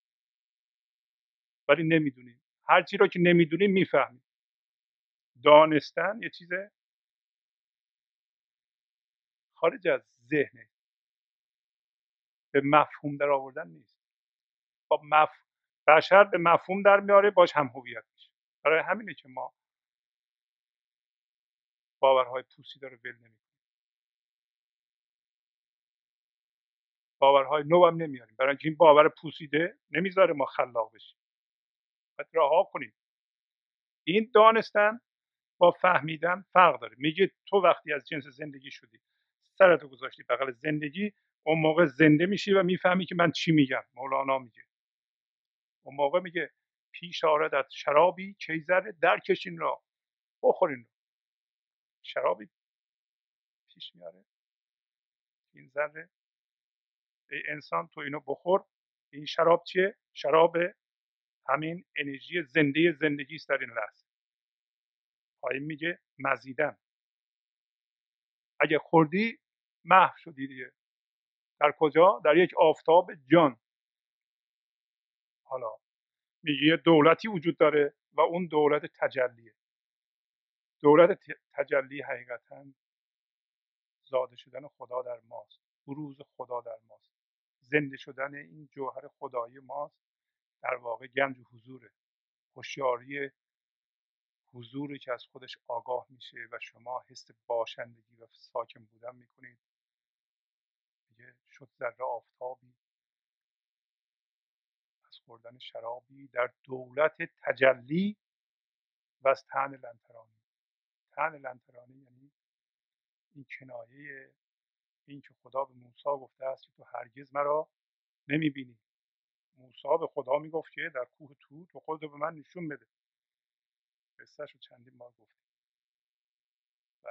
ولی نمیدونیم. هر چی رو که نمیدونیم میفهمیم. دانستن یه چیز خارج از ذهنه، به مفهوم در آوردن نیست. با بشر به مفهوم در میاره، باش هم هویت میشه. برای همینه که ما باورهای پوسیده رو ول نمیکنیم، باورهای نو هم نمیاریم، برای اینکه این باور پوسیده نمیذاره ما خلاق بشیم. باید رها کنیم. این دانستن با فهمیدن فرق داره. میگه تو وقتی از جنس زندگی شدی، سرتو گذاشتی بغل زندگی، اون موقع زنده میشی و میفهمی که من چی میگم. مولانا میگه اون موقع میگه پیش آردت شرابی کیزر درکشین را، بخورین رو. شرابی پیش میاره، این ذره ای انسان تو اینو بخور. این شراب چیه؟ شراب همین انرژی زنده زندگی است در این لحظه. پایین میگه مزیدن، اگه خوردی محو شدی دیگه. در کجا؟ در یک آفتاب جان. حالا میگه یه دولتی وجود داره و اون دولت تجلیه. دولت تجلی حقیقتا زاده شدن خدا در ماست، بروز خدا در ماست، زنده شدن این جوهر خدایی ماست، در واقع گنج حضوره، هوشیاری حضوری که از خودش آگاه میشه و شما حس باشندگی و ساکن بودن میکنید. دیگه شد ذره آفتابی از خوردن شرابی در دولت تجلی و از طعن لنترانی. طعن لنترانی یعنی این کنایه این که خدا به موسی گفته است که تو هرگز مرا نمیبینی. موسی به خدا میگفت که در کوه طور تو خودتو به من نشون بده. قصهش رو چندین بار گفتیم و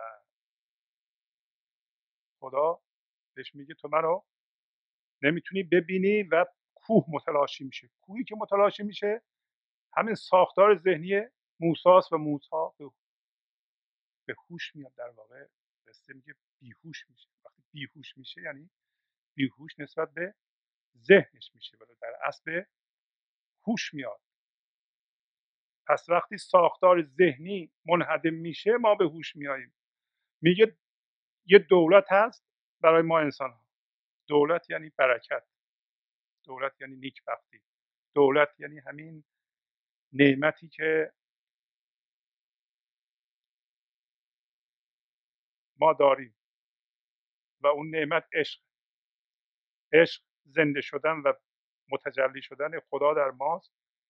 خدا بهش میگه تو منو نمیتونی ببینی و کوه متلاشی میشه. کوهی که متلاشی میشه همین ساختار ذهنی موساست و موسی به هوش میاد. در واقع قصه میگه بیهوش میشه. وقتی بیهوش میشه یعنی بیهوش نسبت به ذهنش میشه ولی در اصل هوش میاد. پس وقتی ساختار ذهنی منهدم میشه ما به هوش میاییم. میگه یه دولت هست برای ما انسان ها. دولت یعنی برکت، دولت یعنی نیکبختی، دولت یعنی همین نعمتی که ما داریم و اون نعمت عشق. عشق زنده شدن و متجلی شدن خدا در ماست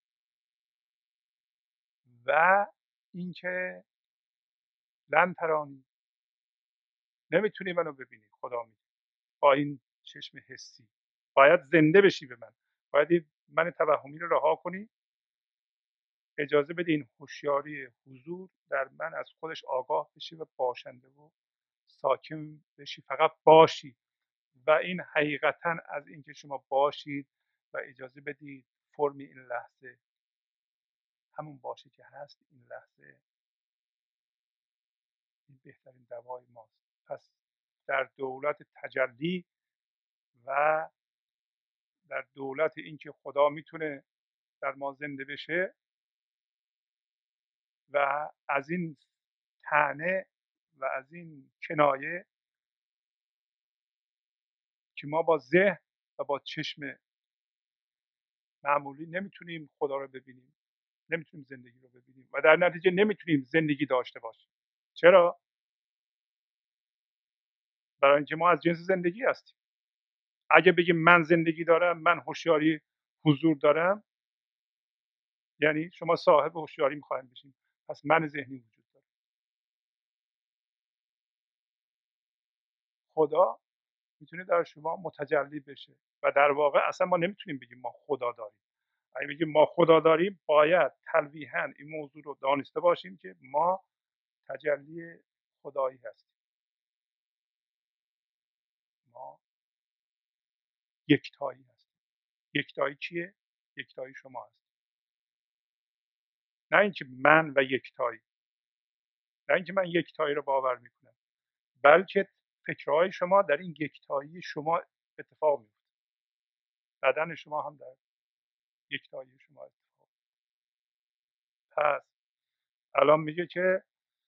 و اینکه لن ترانی، نمیتونی منو ببینی. خدا میگه با این چشم حسی باید زنده بشی به من، باید این من توهمی رو رها کنی، اجازه بده این هوشیاری حضور در من از خودش آگاه بشی و باشنده و ساکن بشی، فقط باشی. و این حقیقتا از اینکه شما باشید و اجازه بدید فرم این لحظه همون باشه که هست. این لحظه این بهترین دوای ماست. پس در دولت تجلی و در دولت اینکه خدا میتونه در ما زنده بشه و از این طعنه و از این کنایه که ما با ذهن و با چشم معمولی نمیتونیم خدا رو ببینیم، نمیتونیم زندگی رو ببینیم و در نتیجه نمیتونیم زندگی داشته باشیم. چرا؟ برای اینکه ما از جنس زندگی هستیم. اگه بگیم من زندگی دارم، من هوشیاری حضور دارم، یعنی شما صاحب هوشیاری میخوایم بشیم. پس من ذهنی وجود داره. خدا میتونه در شما متجلی بشه و در واقع اصلا ما نمیتونیم بگیم ما خدا داریم. اگه بگیم ما خدا داریم باید تلویحاً این موضوع رو دانسته باشیم که ما تجلی خدایی هستیم. ما یکتایی هستیم. یکتایی چیه؟ یکتایی شما هست. نه اینکه من و یکتایی، نه اینکه من یکتایی رو باور میکنم، بلکه فکرهای شما در این یکتایی شما اتفاق میفته. بدن شما هم در یکتایی شما اتفاق. پس الان میگه که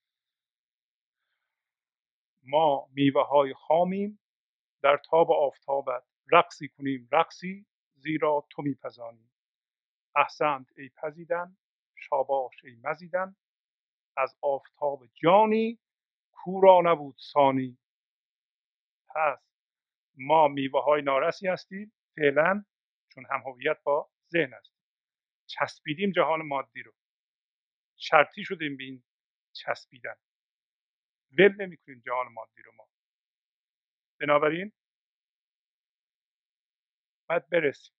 ما میوه های خامیم در تاب آفتابت، رقصی کنیم رقصی زیرا تو میپزانی. احسنت ای پزیدن، شاباش ای مزیدن، از آفتاب جانی کو را نبود ثانی. پس ما میوه های نارسی هستیم فعلا، چون هم هویت با ذهن هستیم. چسبیدیم جهان مادی رو، شرطی شدیم به این چسبیدن، ول نمیکنیم جهان مادی رو ما. بنابراین باید برسیم.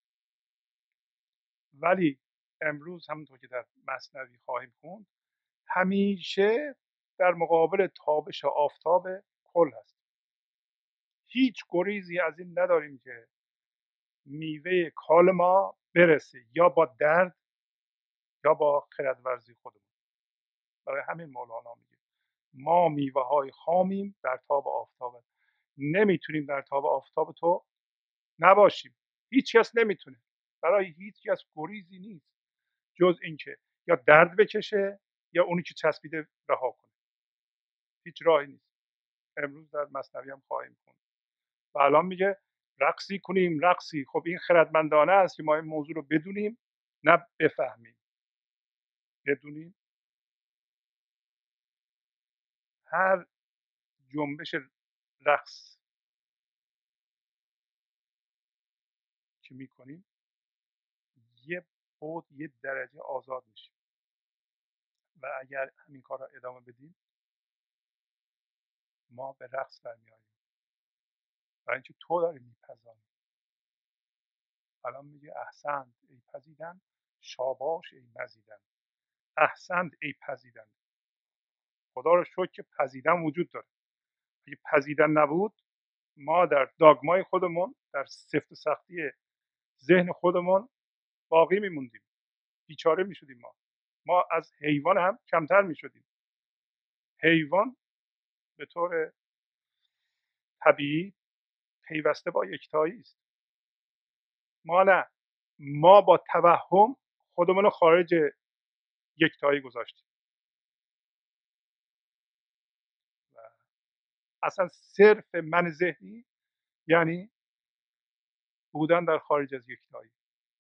ولی امروز همونطور که در مثنوی خواهیم خوند همیشه در مقابل تابش آفتاب کل هست. هیچ گریزی از این نداریم که میوه کال ما برسه یا با درد یا با خردورزی خودمون. برای همین مولانا میگه ما میوه های خامیم در تاب آفتاب. نمیتونیم در تاب آفتاب تو نباشیم. هیچ کس نمیتونه. برای هیچ کس گریزی نیست جز اینکه یا درد بکشه یا اونی که چسبیده رها کنه. هیچ راهی نیست. امروز در مثنوی هم خواهیم خوند. و الان میگه رقصی کنیم رقصی. خب این خردمندانه است که ما این موضوع رو بدونیم، نه بفهمیم، بدونیم. هر جنبش رقص که میکنیم یه بود، یه درجه آزاد میشیم و اگر همین کار را ادامه بدیم ما به رقص برمیاییم. برای اینکه تو داری میپزانی. الان میگه احسنت ای پزیدن، شاباش ای مزیدن. احسنت ای پزیدن. خدا رو شکر که پزیدن وجود داره. اگه پزیدن نبود ما در داگمای خودمون، در سفت و سختی ذهن خودمون باقی میموندیم، بیچاره میشدیم. ما از حیوان هم کمتر میشدیم. حیوان به طور طبیعی پیوسته با یکتایی است. ما نه، ما با توهم خودمون رو خارج یکتایی گذاشتیم و اصلا صرف من ذهنی یعنی بودن در خارج از یکتایی.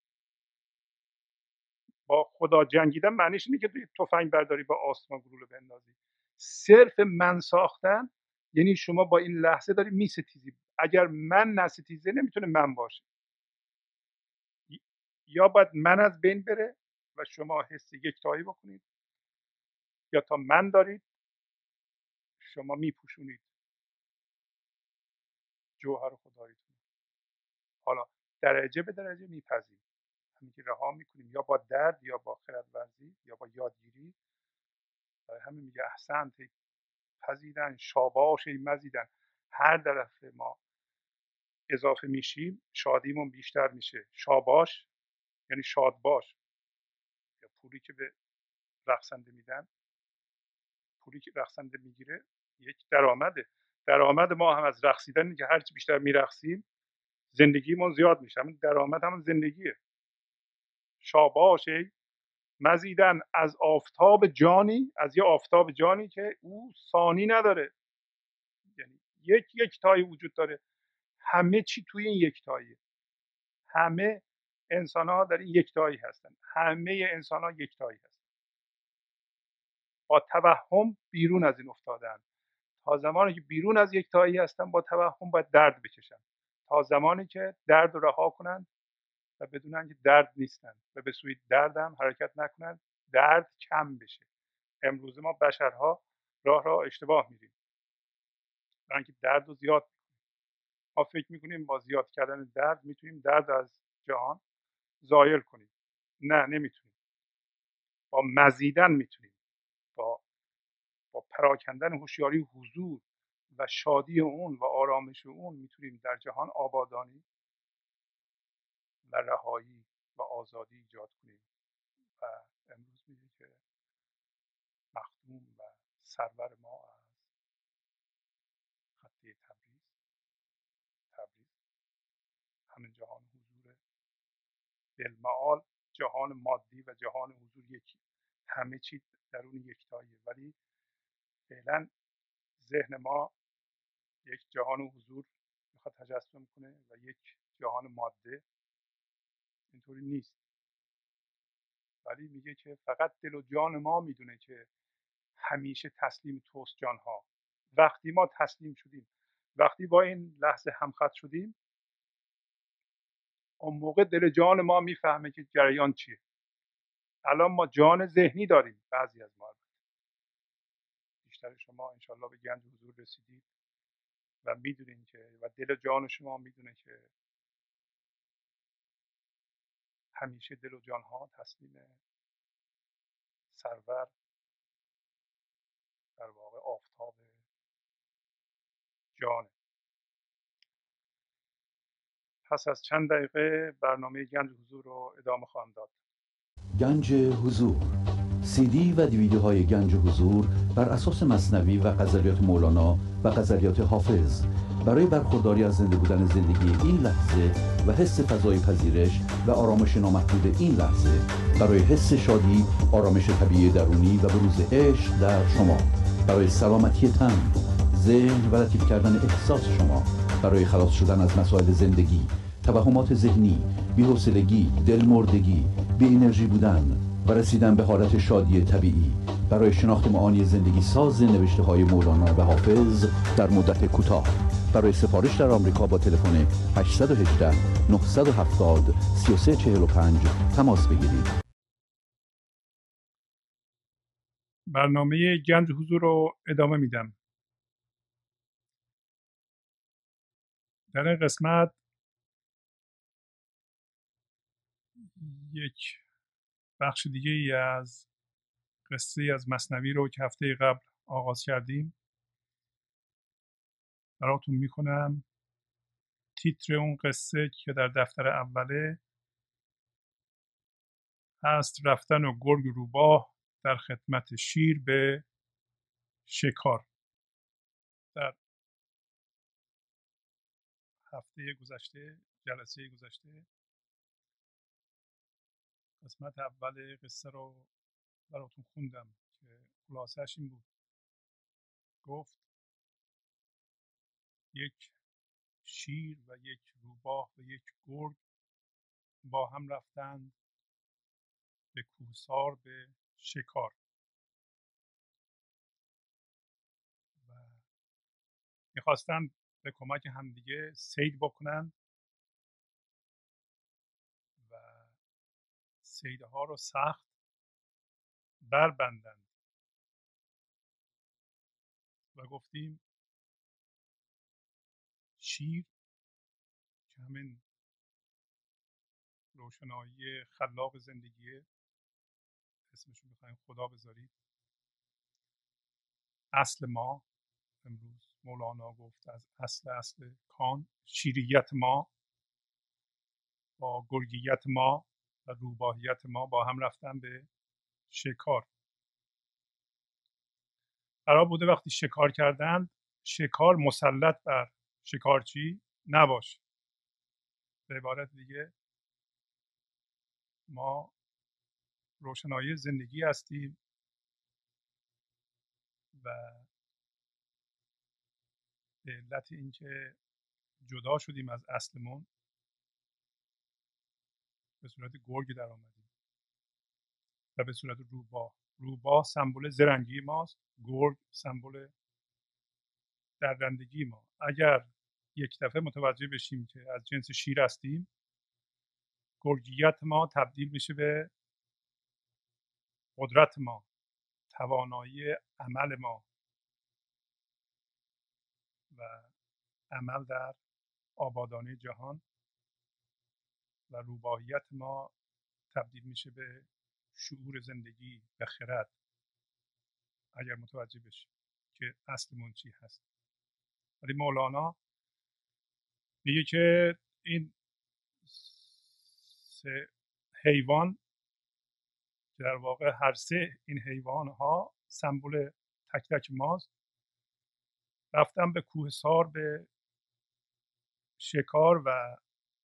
با خدا جنگیدن معنیش اینه که توی تفنگ برداری با آسمان گلوله بندازی. صرف من ساختن یعنی شما با این لحظه داری میستیزی. اگر من نستیزه نمیتونه من باشه. یا باید من از بین بره و شما حس یکتایی بکنید، یا تا من دارید شما میپوشونید جوهر خداییتون. حالا درجه به درجه میپذیرید، همین که رها میکنیم، یا با درد یا با خردورزی یا با یادگیری. برای همین میگه احسنت پذیدن، شاباش مزیدن. هر طرف ما اضافه میشیم شادیمون بیشتر میشه. شاباش یعنی شاد باش. یا پولی که به رقصنده میدن، پولی که رقصنده میگیره یک درآمده. درآمد ما هم از رقصیدن که هرچی بیشتر میرقصیم زندگیمون زیاد میشه. همین درآمد هم زندگیه. شاباش مزیدن از آفتاب جانی، از یه آفتاب جانی که او ثانی نداره، یعنی یک تایی وجود داره. همه چی توی این یک تاییه. همه انسان ها در این یک تایی هستن. همه انسان ها یک تایی هستن. با توهم بیرون از این افتادن. تا زمانی که بیرون از یک تایی هستن با توهم باید درد بکشن. تا زمانی که درد رو رها کنن و بدونن که درد نیستن و به سوی درد هم حرکت نکنن، درد کم بشه. امروز ما بشرها راه اشتباه میریم، برای اینکه درد رو زیاد میکنیم. ما فکر میکنیم با زیاد کردن درد میتونیم درد از جهان زایل کنیم. نه، نمیتونیم. با مزیدن میتونیم. با پراکندن هوشیاری حضور و شادی اون و آرامش اون میتونیم در جهان آبادانی و رهایی و آزادی ایجاد کنیم. و امروز میگه که مخدوم و سرور ما از خطه تبریز همین جهان حضور بالمعال، جهان مادی و جهان حضور یکی، همه چی درون یکتاییه. ولی فعلا ذهن ما یک جهان حضور میخواد تجسم کنه و یک جهان ماده. اینطوری نیست. ولی میگه که فقط دل و جان ما میدونه که همیشه تسلیم توست جانها. وقتی ما تسلیم شدیم، وقتی با این لحظه همخط شدیم، اون موقع دل جان ما میفهمه که جریان چیه. الان ما جان ذهنی داریم، بعضی از ما، بیشتر شما انشالله به گنج حضور رسیدید و میدونین که، و دل جان شما میدونه که همیشه دل و جان ها تسلیم سرور، در واقع آفتاب جانه. پس از چند دقیقه برنامه گنج حضور رو ادامه خواهم داد. گنج حضور، سی دی و دیویدیوهای گنج حضور بر اساس مثنوی و غزلیات مولانا و غزلیات حافظ برای برخورداری از زنده بودن زندگی این لحظه و حس فضای پذیرش و آرامش نامحدود این لحظه، برای حس شادی، آرامش طبیعی درونی و بروز عشق در شما، برای سلامتی تن، ذهن و لطیف کردن احساس شما، برای خلاص شدن از مسائل زندگی، توهمات ذهنی، بی‌حوصلگی، دلمردگی، بی انرژی بودن و رسیدن به حالت شادی طبیعی. برای شناخت معانی زندگی ساز نوشته‌های مولانا و حافظ در مدت کوتاه. برای سفارش در آمریکا با تلفن 818 970 3345 تماس بگیرید. برنامه گنج حضور رو ادامه میدم. در این قسمت یک بخش دیگه ای از قصه از مثنوی رو که هفته قبل آغاز کردیم براتون میکنم. تیتر اون قصه که در دفتر اوله هست رفتن و گرگ روباه در خدمت شیر به شکار. در هفته گذشته، جلسه گذشته، قسمت اول قصه رو براتون خوندم که خلاصش این بود. گفت یک شیر و یک روباه و یک گرگ با هم رفتند به کوهسار به شکار و میخواستند به کمک همدیگه صید بکنن و صیدها رو سخت بربندند و گفتیم شیر که همین روشنایی خلاق زندگیه، اسمشو بخوایم خدا بذارید، اصل ما. امروز مولانا گفت از اصل کان شیریت ما با گرگیت ما و روباهیت ما با هم رفتن به شکار. قرار بوده وقتی شکار کردند شکار مسلط بر شکارچی نباشه. به عبارت دیگه ما روشنایی زندگی هستیم و به علت اینکه جدا شدیم از اصلمون به صورت گرگ در آمدیم و به صورت روباه. روباه سمبل زرنگی ماست، گرگ سمبل درندگی ما. اگر یک دفعه متوجه بشیم که از جنس شیر هستیم، گرگیت ما تبدیل میشه به قدرت ما، توانایی عمل ما و عمل در آبادانی جهان، و روباهیت ما تبدیل میشه به شعور زندگی، به خرد. اگر متوجه بشیم که اصلمون چی هست. ولی مولانا میگه که این سه حیوان که در واقع هر سه این حیوان ها سمبل تک تک ماست، رفتن به کوهسار به شکار و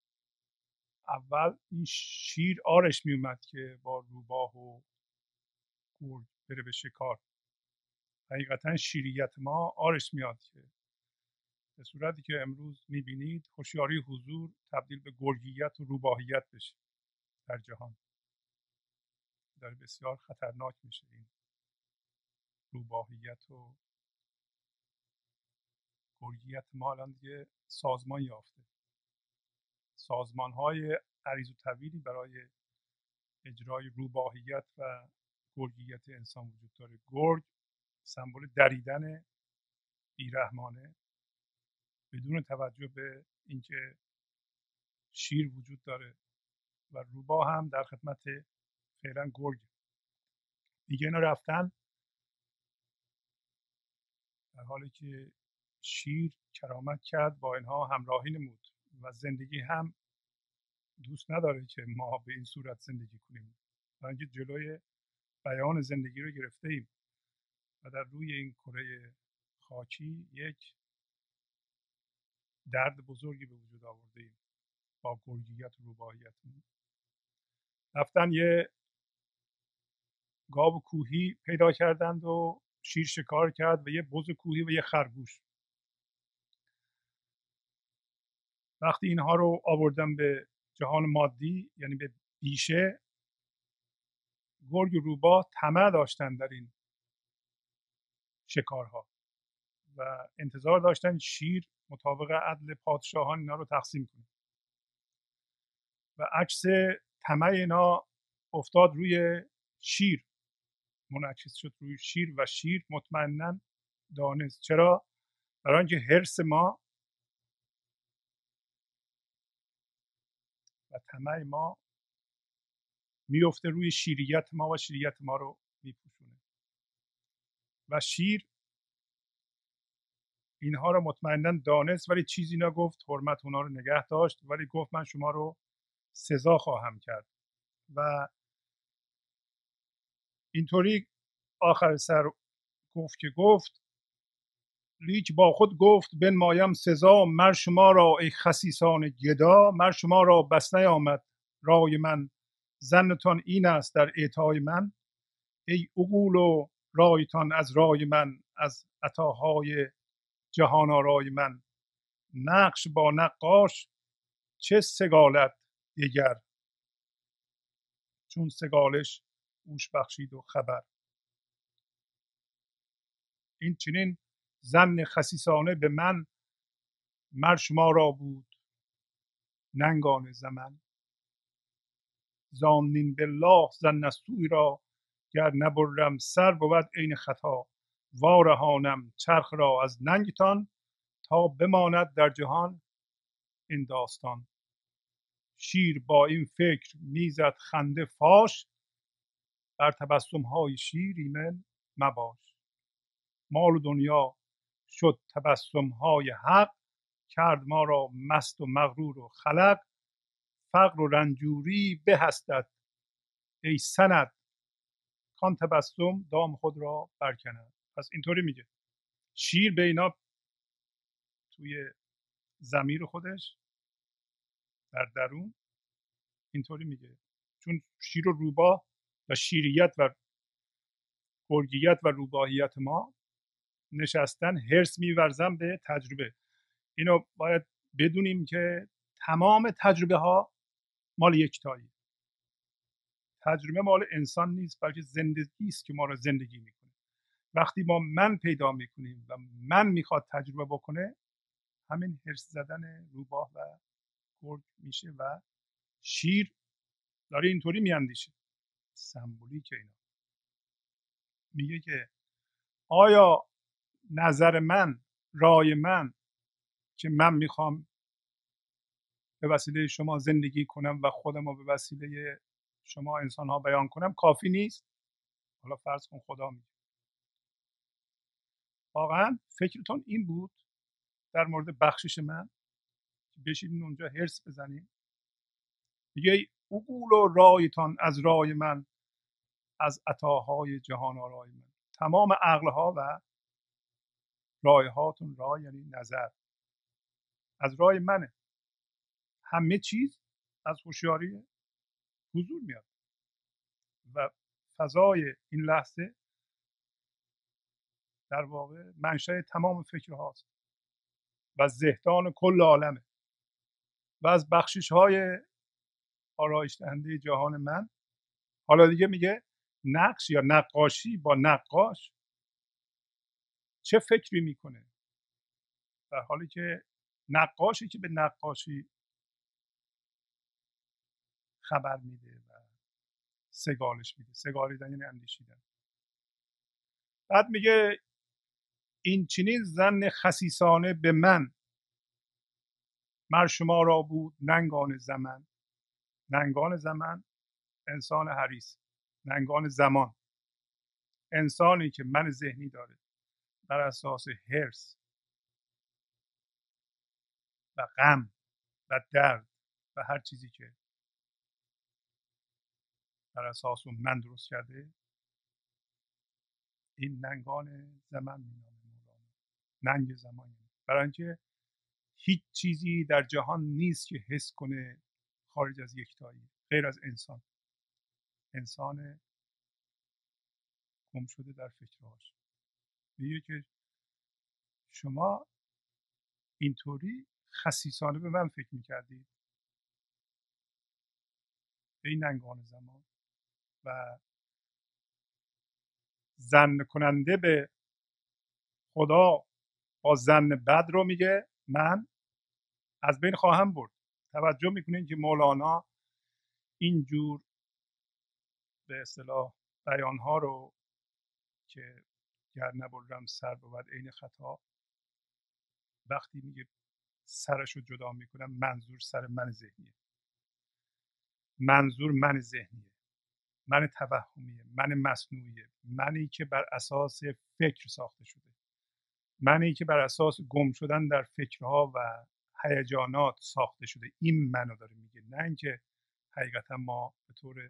اول این شیر آرش میومد که با روباه و گرگ بره به شکار. حقیقتا شیریت ما آرش میاد که به صورتی که امروز میبینید هوشیاری حضور تبدیل به گرگیت و روباهیت بشه در جهان. داره بسیار خطرناک میشه این روباهیت و گرگیت ما. الان دیگه سازمان یافته، سازمان های عریض و طویلی برای اجرای روباهیت و گرگیت انسان وجود داره. گرگ سمبل دریدن بیرحمانه بدون توجه به اینکه شیر وجود داره و روباه هم در خدمت فعلا گرگ. دیگه اینا رفتن در حالی که شیر کرامت کرد با اینها همراهی نمود و زندگی هم دوست نداره که ما به این صورت زندگی کنیم، برای اینکه جلوی بیان زندگی رو گرفته ایم و در روی این کره خاکی یک درد بزرگی به وجود آورده ایم با گرگیت و روباهیت. رفتن یه گاو کوهی پیدا کردند و شیر شکار کرد و یه بز کوهی و یه خرگوش. وقتی اینها رو آوردم به جهان مادی، یعنی به بیشه، گرگ و روباه طمع داشتن در این شکارها و انتظار داشتن شیر مطابق عدل پادشاهان اینا رو تقسیم کنه و عکس طمع اینا افتاد روی شیر، منعکس شد روی شیر و شیر مطمئنا دانست. چرا؟ برای اینکه حرص ما و طمع ما میفته روی شیریت ما و شیریت ما رو میپوشونه و شیر اینها رو مطمئنا دانست ولی چیزی نگفت، حرمت اونا رو نگه داشت، ولی گفت من شما رو سزا خواهم کرد و اینطوری آخر سر گفت لیک با خود گفت بنمایم سزا، مر شما را ای خسیسان گدا، مر شما را بس نیامد رای من، ظنتان این است در اعطای من، ای عقول و رایتان از رای من، از عطاهای جهان آرای من، نقش با نقاش چه سگالت دیگر، چون سگالش هوش بخشید و خبر. این چنین ظن خسیسانه به من، مر شما را بود ننگان زمن، زانین بالله ظن سوی را، گر نبرم سر بود عین خطا، وارهانم چرخ را از ننگتان، تا بماند در جهان این داستان. شیر با این فکر میزد خنده فاش، بر تبسم های شیر ایمن مباش. مال و دنیا شد تبسم های حق، کرد ما را مست و مغرور و خلق، فقر و رنجوری به هستد ای سند، کان تبسم دام خود را برکند. پس اینطوری میگه شیر به اینا توی ضمیر خودش در درون اینطوری میگه، چون شیر و روباه و شیریت و گرگیت و روباهیت ما نشستن حرص میورزن به تجربه. اینو باید بدونیم که تمام تجربه ها مال یکتایی، تجربه مال انسان نیست بلکه زندگی است که ما رو زندگی میکنه. وقتی ما من پیدا میکنیم و من میخواد تجربه بکنه، همین حرص زدن روباه و گرگ میشه و شیر داره اینطوری میاندیشه، سمبولیک اینا میگه که آیا نظر من، رای من که من میخوام به وسیله شما زندگی کنم و خودم رو به وسیله شما انسان ها بیان کنم کافی نیست؟ حالا فرض کن خدا میگه واقعا فکرتون این بود در مورد بخشش من که بشینین اونجا هرس بزنین؟ میگه عقول و رایتان از رای من، از عطاهای جهان آرای من. تمام عقلها و رای هاتون، رای یعنی نظر، از رای منه. همه چیز از هوشیاری حضور میاد و فضای این لحظه در واقع منشأ تمام فکرهاست و زهدان کل عالمه و از بخشش های آرایش دهنده جهان من. حالا دیگه میگه نقش یا نقاشی با نقاش چه فکری میکنه، در حالی که نقاشی که به نقاشی خبر میده و سگالش میده. سگالیدن یعنی اندیشیدن. بعد میگه این چنین ظن خسیسانه به من، مر شما را بود ننگان زمن. ننگان زمن انسان حریص، ننگان زمان انسانی که من ذهنی داره بر اساس حرص و غم و درد و هر چیزی که بر اساس اون من درست کرده، این ننگان زمان مینامه مولانا. ننگ زمان برای اینکه هیچ چیزی در جهان نیست که حس کنه خارج از یکتایی غیر از انسان. انسان گم شده در فکرهاش. میگه که شما اینطوری خسیسانه به من فکر میکردید به این ننگان زمان و ظن کننده به خدا با ظن بد رو میگه من از بین خواهم برد. توجه میکنین که مولانا اینجور به اصطلاح بیانها رو که گر نبرم سر بود عین خطا، وقتی میگه سرش رو جدا میکنم منظور سر من ذهنیه، منظور من ذهنیه، من توهمیه، من مصنوعیه، منی که بر اساس فکر ساخته شده، منی که بر اساس گم شدن در فکرها و هیجانات ساخته شده. این منو داره میگه، نه اینکه حقیقتا ما به طور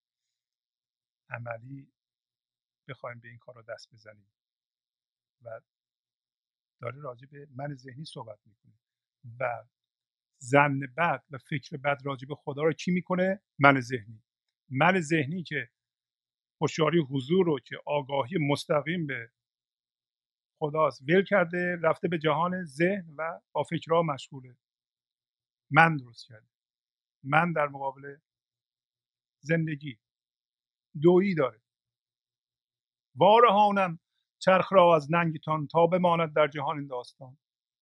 عملی بخوایم به این کار رو دست بزنیم. و داره راجع به من ذهنی صحبت میکنه و ظن بد و فکر بد راجع به خدا رو کی میکنه؟ من ذهنی. من ذهنی که هوشیاری حضور رو که آگاهی مستقیم به خداست ول کرده، رفته به جهان ذهن و با فکرها مشغوله. من درست کرده. من در مقابل زندگی دویی داره. وارهانم چرخ را از ننگتان تا بماند در جهان این داستان.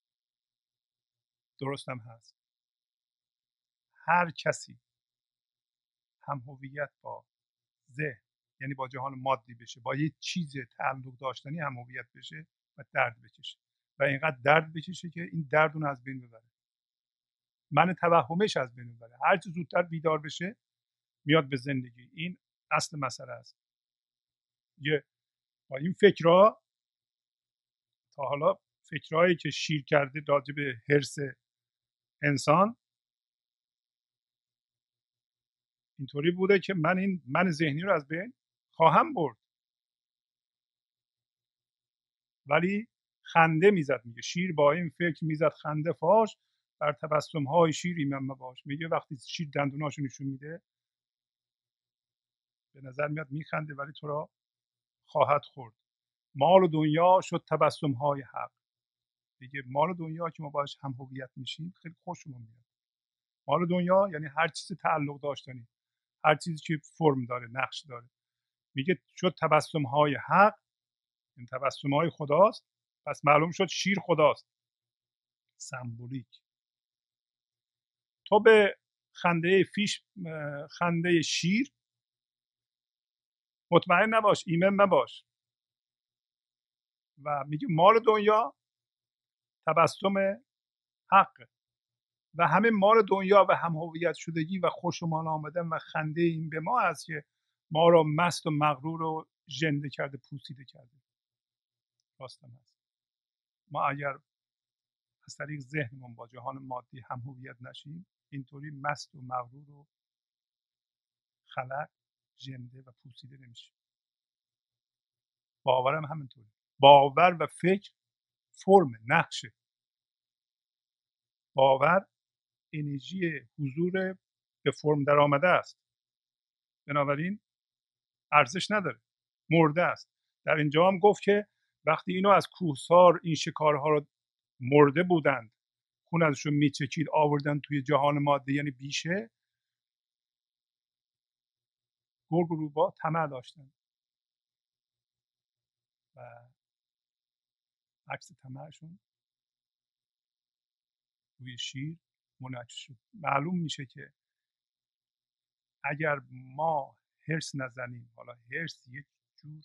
درستم هست. هر کسی هم هویت با ذهن، یعنی با جهان مادی بشه، با یه چیز تعلق داشتنی هم هویت بشه و درد بکشه و اینقدر درد بکشه که این درد اون از بین ببره، من توهمش از بین ببره. هر چه زودتر بیدار بشه میاد به زندگی. این اصل مسئله است. یه با این فکرها تا حالا فکرهایی که شیر کرده راجع به حرص انسان اینطوری بوده که من ذهنی رو از بین خواهم برد. ولی خنده میزد، میگه شیر با این فکر میزد خنده فاش، بر تبسم های شیر ایمن مباش. میگه وقتی شیر دندوناشو نشون میده به نظر میاد میخنده ولی تو را خواهد خورد. مال و دنیا شد تبسم های حق. دیگه مال و دنیا که ما باش هم هویت میشیم خیلی خوشمون میاد. مال و دنیا یعنی هر چیز تعلق داشتنی، هر چیزی که فرم داره، نقش داره. میگه شد تبسم های حق، این تبسم های خداست. پس معلوم شد شیر خداست. سمبولیک. تو به خنده شیر مطمئن نباش، ایمن نباش. و میگه مال دنیا تبسم حق و همه مال دنیا و هم هویت شدگی و خوشمان آمدن و خنده این به ما است که ما را مست و مغرور و ژنده کرده، پوسیده کرده. راستم هست. ما اگر از طریق ذهنمون با جهان مادی هم هویت نشیم اینطوری مست و مغرور و خلق، ژنده و پوسیده نمیشیم. باورم همینطوری. باور و فکر فرم، نقشه. باور انرژی حضور به فرم در آمده است، بنابراین ارزش نداره، مرده است. در اینجا هم گفت که وقتی اینو از کوهسار این شکارها رو مرده بودند خون ازشون میچکید آوردن توی جهان ماده یعنی بیشه، گرگ و روباه طمع داشتن و عکس طمعشون روی شیر منعکس شد. معلوم میشه که اگر ما هرس نزنیم، حالا هرس یک جور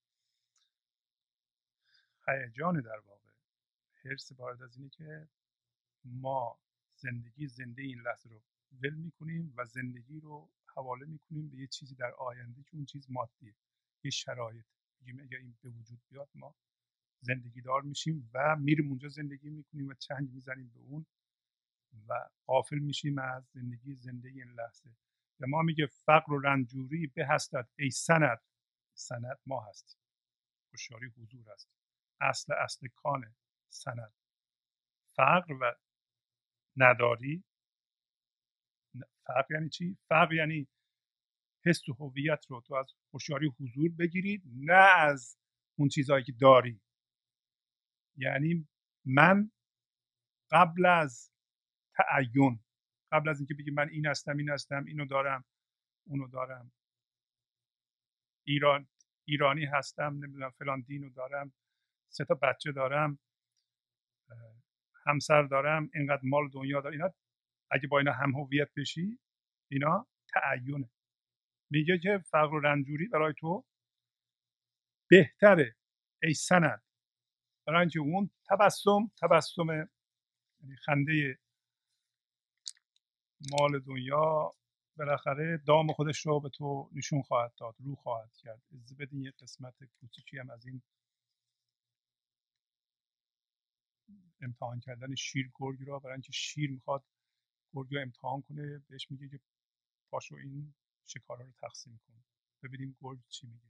هیجان در واقع، هرس وارد از اینه که ما زنده این لحظه رو ول میکنیم و زندگی رو حواله میکنیم به یه چیزی در آینده که اون چیز مادیه، یه شرایط. میگیم اگر این به وجود بیاد ما زندگی دار میشیم و میریم اونجا زندگی میکنیم و چنگ میزنیم به اون و غافل میشیم از زندگی زنده این لحظه. و ما میگه فقر و رنجوری به هستد ای سند. سند ما هستیم، هوشیاری حضور هست، اصل کان سند. فقر و نداری. فقر یعنی چی؟ فقر یعنی حس و هویت رو تو از هوشیاری حضور بگیرید، نه از اون چیزهایی که داری. یعنی من قبل از تعین. قبل از اینکه بگی من این هستم اینو دارم اونو دارم، ایرانی هستم، نمیدونم فلان دینو دارم، 3 تا بچه دارم، همسر دارم، اینقدر مال دنیا دارم، اینا اگه با اینا هم هویت بشی اینا تعینه. میگه که فقر و رنجوری برای تو بهتره ای سند، برای اینکه اون تبسم یعنی خنده مال دنیا بالاخره دام خودش رو به تو نشون خواهد داد، رو خواهد کرد. از بدین یه قسمت کوچیکی هم از این امتحان کردن شیر گرگ را، برای اینکه شیر میخواد گرگ رو امتحان کنه، بهش میگه که پاشو این شکارا رو تقسیم کن ببینیم گرگ چی میگه.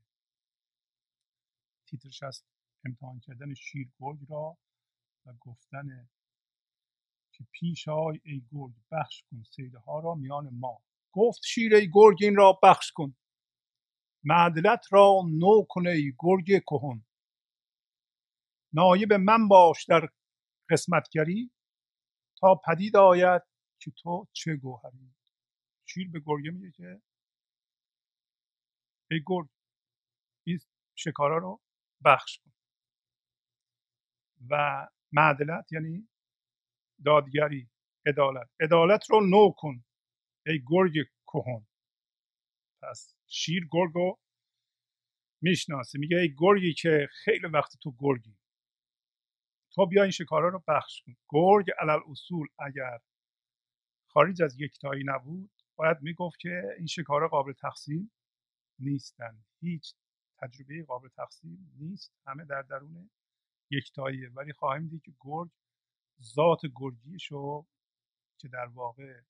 تیترش از امتحان کردن شیر گرگ را و گفتن که پیش آی ای گرگ بخش کن صیده ها را میان ما. گفت شیر ای گرگ این را بخش کن، معدلت را نو کن ای گرگ کهن. نایب من باش در قسمتگری، تا پدید آید که تو چه گوهری. شیر به گرگه میگه که ای گرگ این شکارا رو بخش کن و معدلت یعنی دادگری، عدالت رو نو کن ای گرگ کهن. پس شیر گرگ رو میشناسه، میگه ای گرگی که خیلی وقت تو گرگی، تو بیا این شکارا رو بخش کن. گرگ علل اصول اگر خارج از یکتایی نبود باید میگفت که این شکارا قابل تقسیم نیستن، هیچ تجربه قابل تقسیم نیست، همه در درون یکتاییه. ولی خواهیم دید که گرگ ذات گرگیشو که در واقع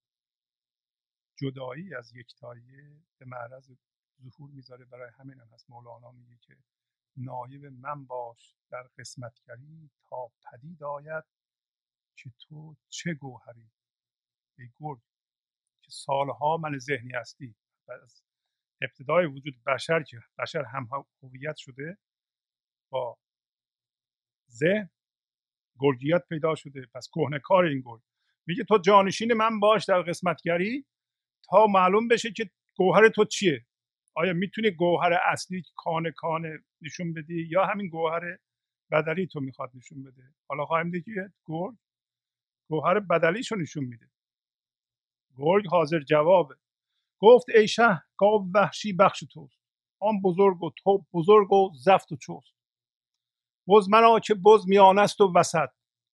جدایی از یکتاییه به معرض ظهور میذاره. برای همین هم هست مولانا میگه که نایب من باش در قسمتگری، تا پدید آید که تو چه گوهری. ای گرگ که سالها من ذهنی هستی، از ابتدای وجود بشر که بشر هم هویت شده با ذهن، گرگیت پیدا شده. پس کهنکار این گرگ میگه تو جانشین من باش در قسمتگری تا معلوم بشه که گوهر تو چیه. آیا میتونی گوهر اصلی کانه نشون بدی یا همین گوهر بدلی تو میخواد نشون بده؟ حالا خواهیم دید که گرگ گوهر بدلیشو نشون میده. گرگ حاضر جوابه. گفت ای شه گاو وحشی بخش توست، آن بزرگ و تو بزرگ و زفت و چوست. بز مرا که بز میانه است و وسط،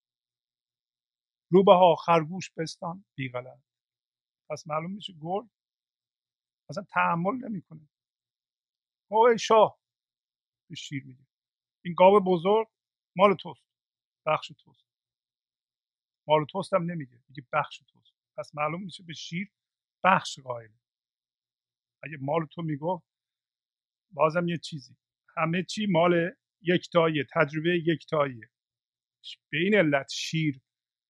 روبه ها خرگوش بستان بی غلط. پس معلوم میشه گرگ اصلا تحمل نمیکنه. او ای شاه به شیر میگه این گاو بزرگ مال توست، بخش توست. مال توست هم نمیگه، میگه بخش توست. پس معلوم میشه به شیر بخش قائله. اگه مال تو میگفت بازم یه چیزی، همه چی مال یکتاییه، تجربه یکتاییه. به این علت شیر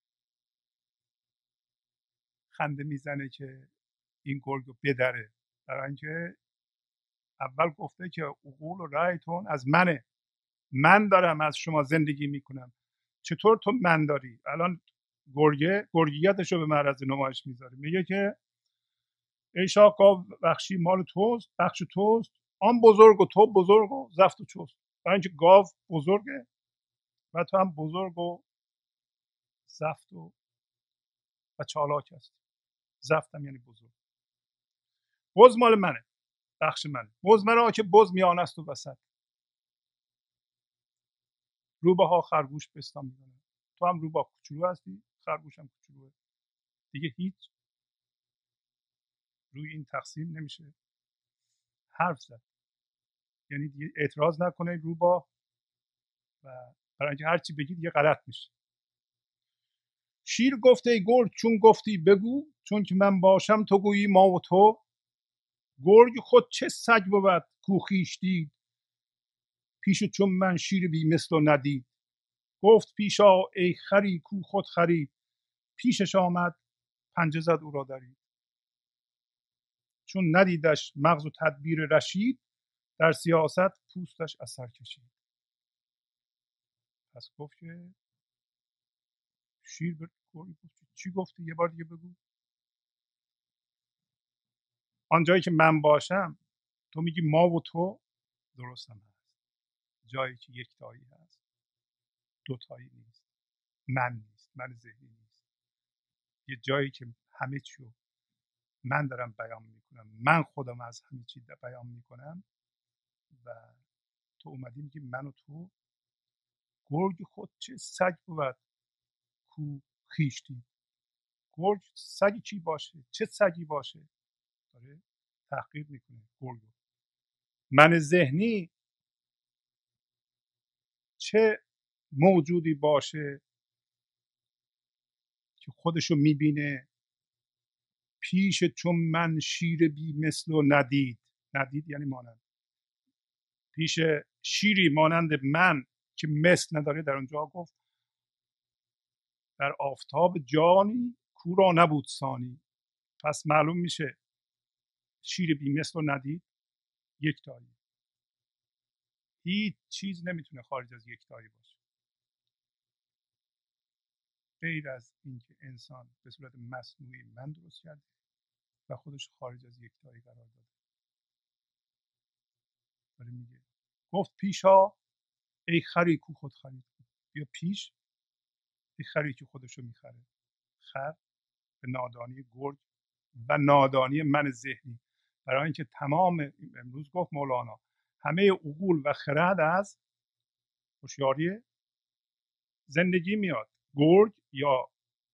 خنده میزنه که این گرگ رو بدره، برای اینکه اول گفته که عقول و رأیتون از منه، من دارم از شما زندگی میکنم، چطور تو من داری؟ الان گرگیتش رو به معرض نمایش میذاره، میگه که ای شاه گاو بخشی مال توست، بخش توست، آن بزرگ و تو بزرگ و زفت و چوست. برای اینکه گاو بزرگه و تو هم بزرگ و زفت و چالاک هست. زفت هم یعنی بزرگ. بز مال منه، بخش منه. بز مرا که بز میانه است و وسط، روبه ها خرگوش بستان میکنه. تو هم روبا کوچولو هستی، خرگوش هم کوچولوه. دیگه هیچ روی این تقسیم نمیشه حرف زد. یعنی دیگه اعتراض نکنه روبا، و برای اینکه هر چی بگی دیگه غلط میشه. شیر گفته ای گرگ چون گفتی بگو، چون که من باشم تو گویی ما و تو. گرگ خود چه سگ بود کو خویش دید، پیش چون من شیر بی مثل و ندید. گفت پیش آ ای خری کو خود خرید، پیشش آمد پنجه زد او را درید. چون ندیدش مغز و تدبیر رشید، در سیاست پوستش اثر کشید. پس گفت که شیر به گرگ گفت چی گفتی؟ یه بار دیگه بگو. آنجایی که من باشم تو میگی ما و تو، درست هم هست. جایی که یکتایی هست، دوتایی نیست، من نیست، من ذهنی نیست. یه جایی که همه چیو من دارم بیان میکنم، من خودم از همه چی بیان میکنم و تو اومدی میگی من و تو. گرگ خود چه سگ بود کو خیشتی. گرگ سگی چی باشه؟ چه سگی باشه؟ داره تحقیر میکنه گرگ. من ذهنی چه موجودی باشه که خودشو میبینه پیش چون من شیر بی مثل و ندید. ندید یعنی مانند. پیش شیری مانند من که مثل نداره، در اونجا گفت در آفتاب جانی کو را نبود ثانی. پس معلوم میشه شیر بی مثل و ندید یکتایی. هیچ چیز نمیتونه خارج از یکتایی باشه غیر از اینکه انسان به صورت مصنوعی من درست کرده و خودش خارج از یکتایی قرار داده. داره میگه گفت پیشا ای خری کو خود خرید. بیا پیش ای خری که خودشو میخره. خر به نادانی گرگ و نادانی من ذهنی. برای اینکه تمام امروز گفت مولانا همه عقول و خرد از هوشیاری زندگی میاد. گرگ یا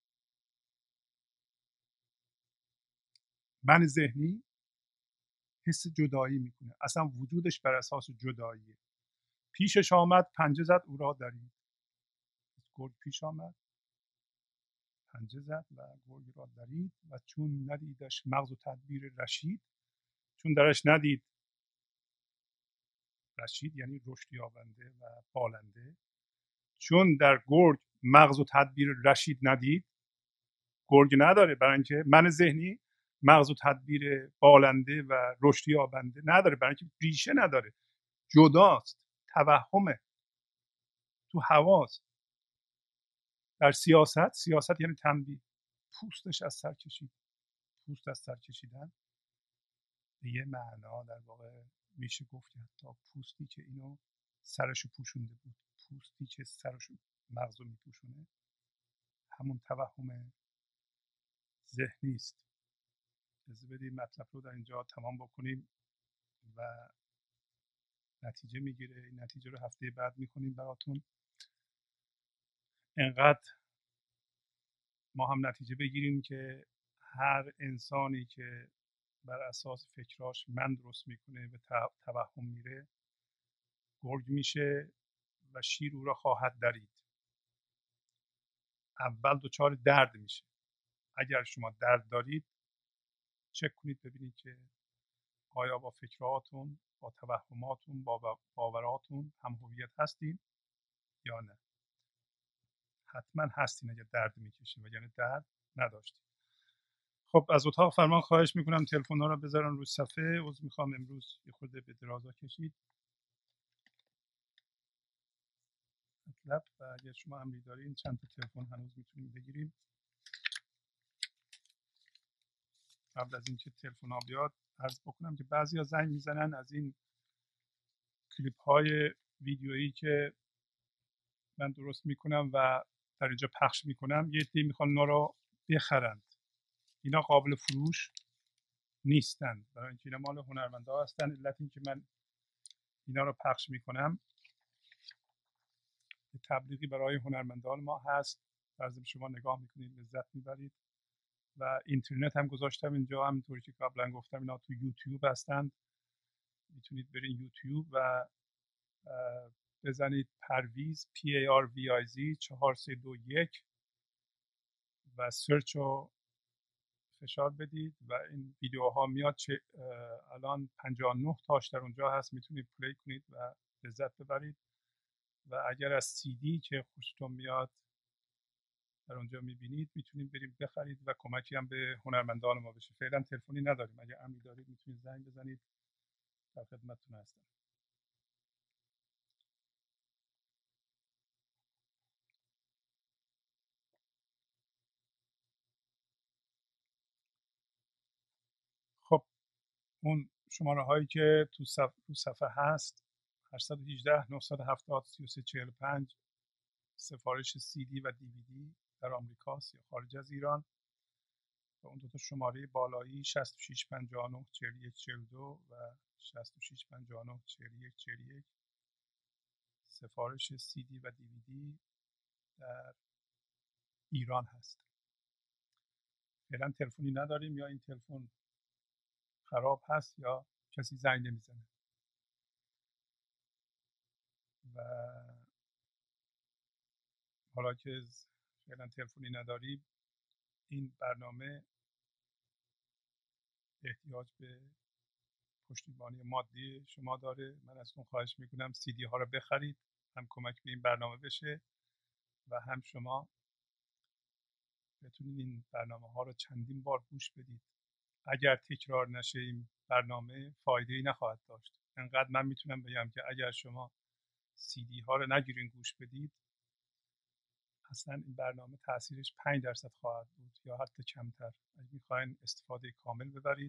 من ذهنی حس جدایی میکنه، اصلا وجودش بر اساس جداییه. پیشش آمد پنجه زد او را درید. گرگ پیش آمد پنجه زد و گرگ را درید و چون ندیدش مغز و تدبیر رشید. چون درش ندید، رشید یعنی رشد یابنده و بالنده، چون در گرگ مغز و تدبیر رشید ندید. گرگ نداره، برای اینکه من ذهنی مغز و تدبیر بالنده و رشد یابنده نداره، برای اینکه ریشه نداره، جداست، توهمه، تو حواس. در سیاست یعنی تنبیه. پوستش از سر کشید. پوست از سر کشیدن به یه معنا در واقع میشه گفت که حتی پوستی که اینو سرشو پوشونده بود، پوستی که سرشو مغزو میپوشونه، همون توهم ذهنی است. اجازه بدید مطلب رو در اینجا تمام بکنیم و نتیجه میگیره. این نتیجه رو هفته بعد میکنیم براتون. انقدر ما هم نتیجه بگیریم که هر انسانی که بر اساس فکراش من درست میکنه به توهم میره، گرگ میشه و شیر او را خواهد درید. اول دچار درد میشه. اگر شما درد دارید چک کنید ببینید که آیا با فکراتون، با توهماتون، با باوراتون هم هویت هستین یا نه. حتما هستین اگر درد میکشین، وگرنه درد نداشتین. خب از اتاق فرمان خواهش میکنم تلفن ها رو بذارن روی صفحه. عذر میخوام امروز یه خورده به درازا کشید مطلب، و اگر شما امری دارین چند تا تلفن هنوز میتونیم بگیریم. قبل از اینکه تلفن ها بیاد عرض بکنم که بعضیا زنگ میزنن از این کلیپ های ویدیویی که من درست میکنم و در اینجا پخش میکنم، یه عده‌ای میخوان اونا رو بخرند. اینا قابل فروش نیستند، برای اینکه اینا مال هنرمندا هستن. علت این که من اینا رو پخش میکنم تبلیغی برای هنرمندان ما هست. فرض شما نگاه میکنید لذت میبرید و اینترنت هم گذاشتم اینجا، همینطوری که قبلا گفتم اینا تو یوتیوب هستند. میتونید برین یوتیوب و بزنید پرویز PARVIZ 4321 و سرچ رو فشار بدید و این ویدیوها میاد. الان 59 تاش در اونجا هست، میتونید پلی کنید و لذت ببرید. و اگر از CD که خوشتون میاد در اونجا میبینید میتونید برید بخرید و کمکی هم به هنرمندان ما بشه. فعلا تلفنی نداریم، اگر امری دارید میتونید زنگ بزنید، در خدمتتون هستم. اون شماره هایی که تو صفحه هست 818 970 3345 سفارش CD و DVD در آمریکاست یا خارج از ایران، و اون دو تا شماره بالایی 6659 4142 و 6659 4141 سفارش CD و DVD در ایران هست. فعلا تلفنی نداریم، یا این تلفن خراب هست یا کسی زنگ نمیزنه. و حالا که فعلا تلفنی نداریم، این برنامه احتیاج به پشتیبانی مادی شما داره. من ازتون خواهش میکنم CD ها رو بخرید، هم کمک به این برنامه بشه و هم شما بتونید این برنامه ها رو چندین بار گوش بدید. اگر تکرار نشه این برنامه فایده‌ای نخواهد داشت. انقدر من میتونم بگم که اگر شما CD ها رو نگیرین گوش بدید، اصلا این برنامه تاثیرش 5% خواهد بود یا حتی کمتر. اگه میخواین استفاده کامل ببرید،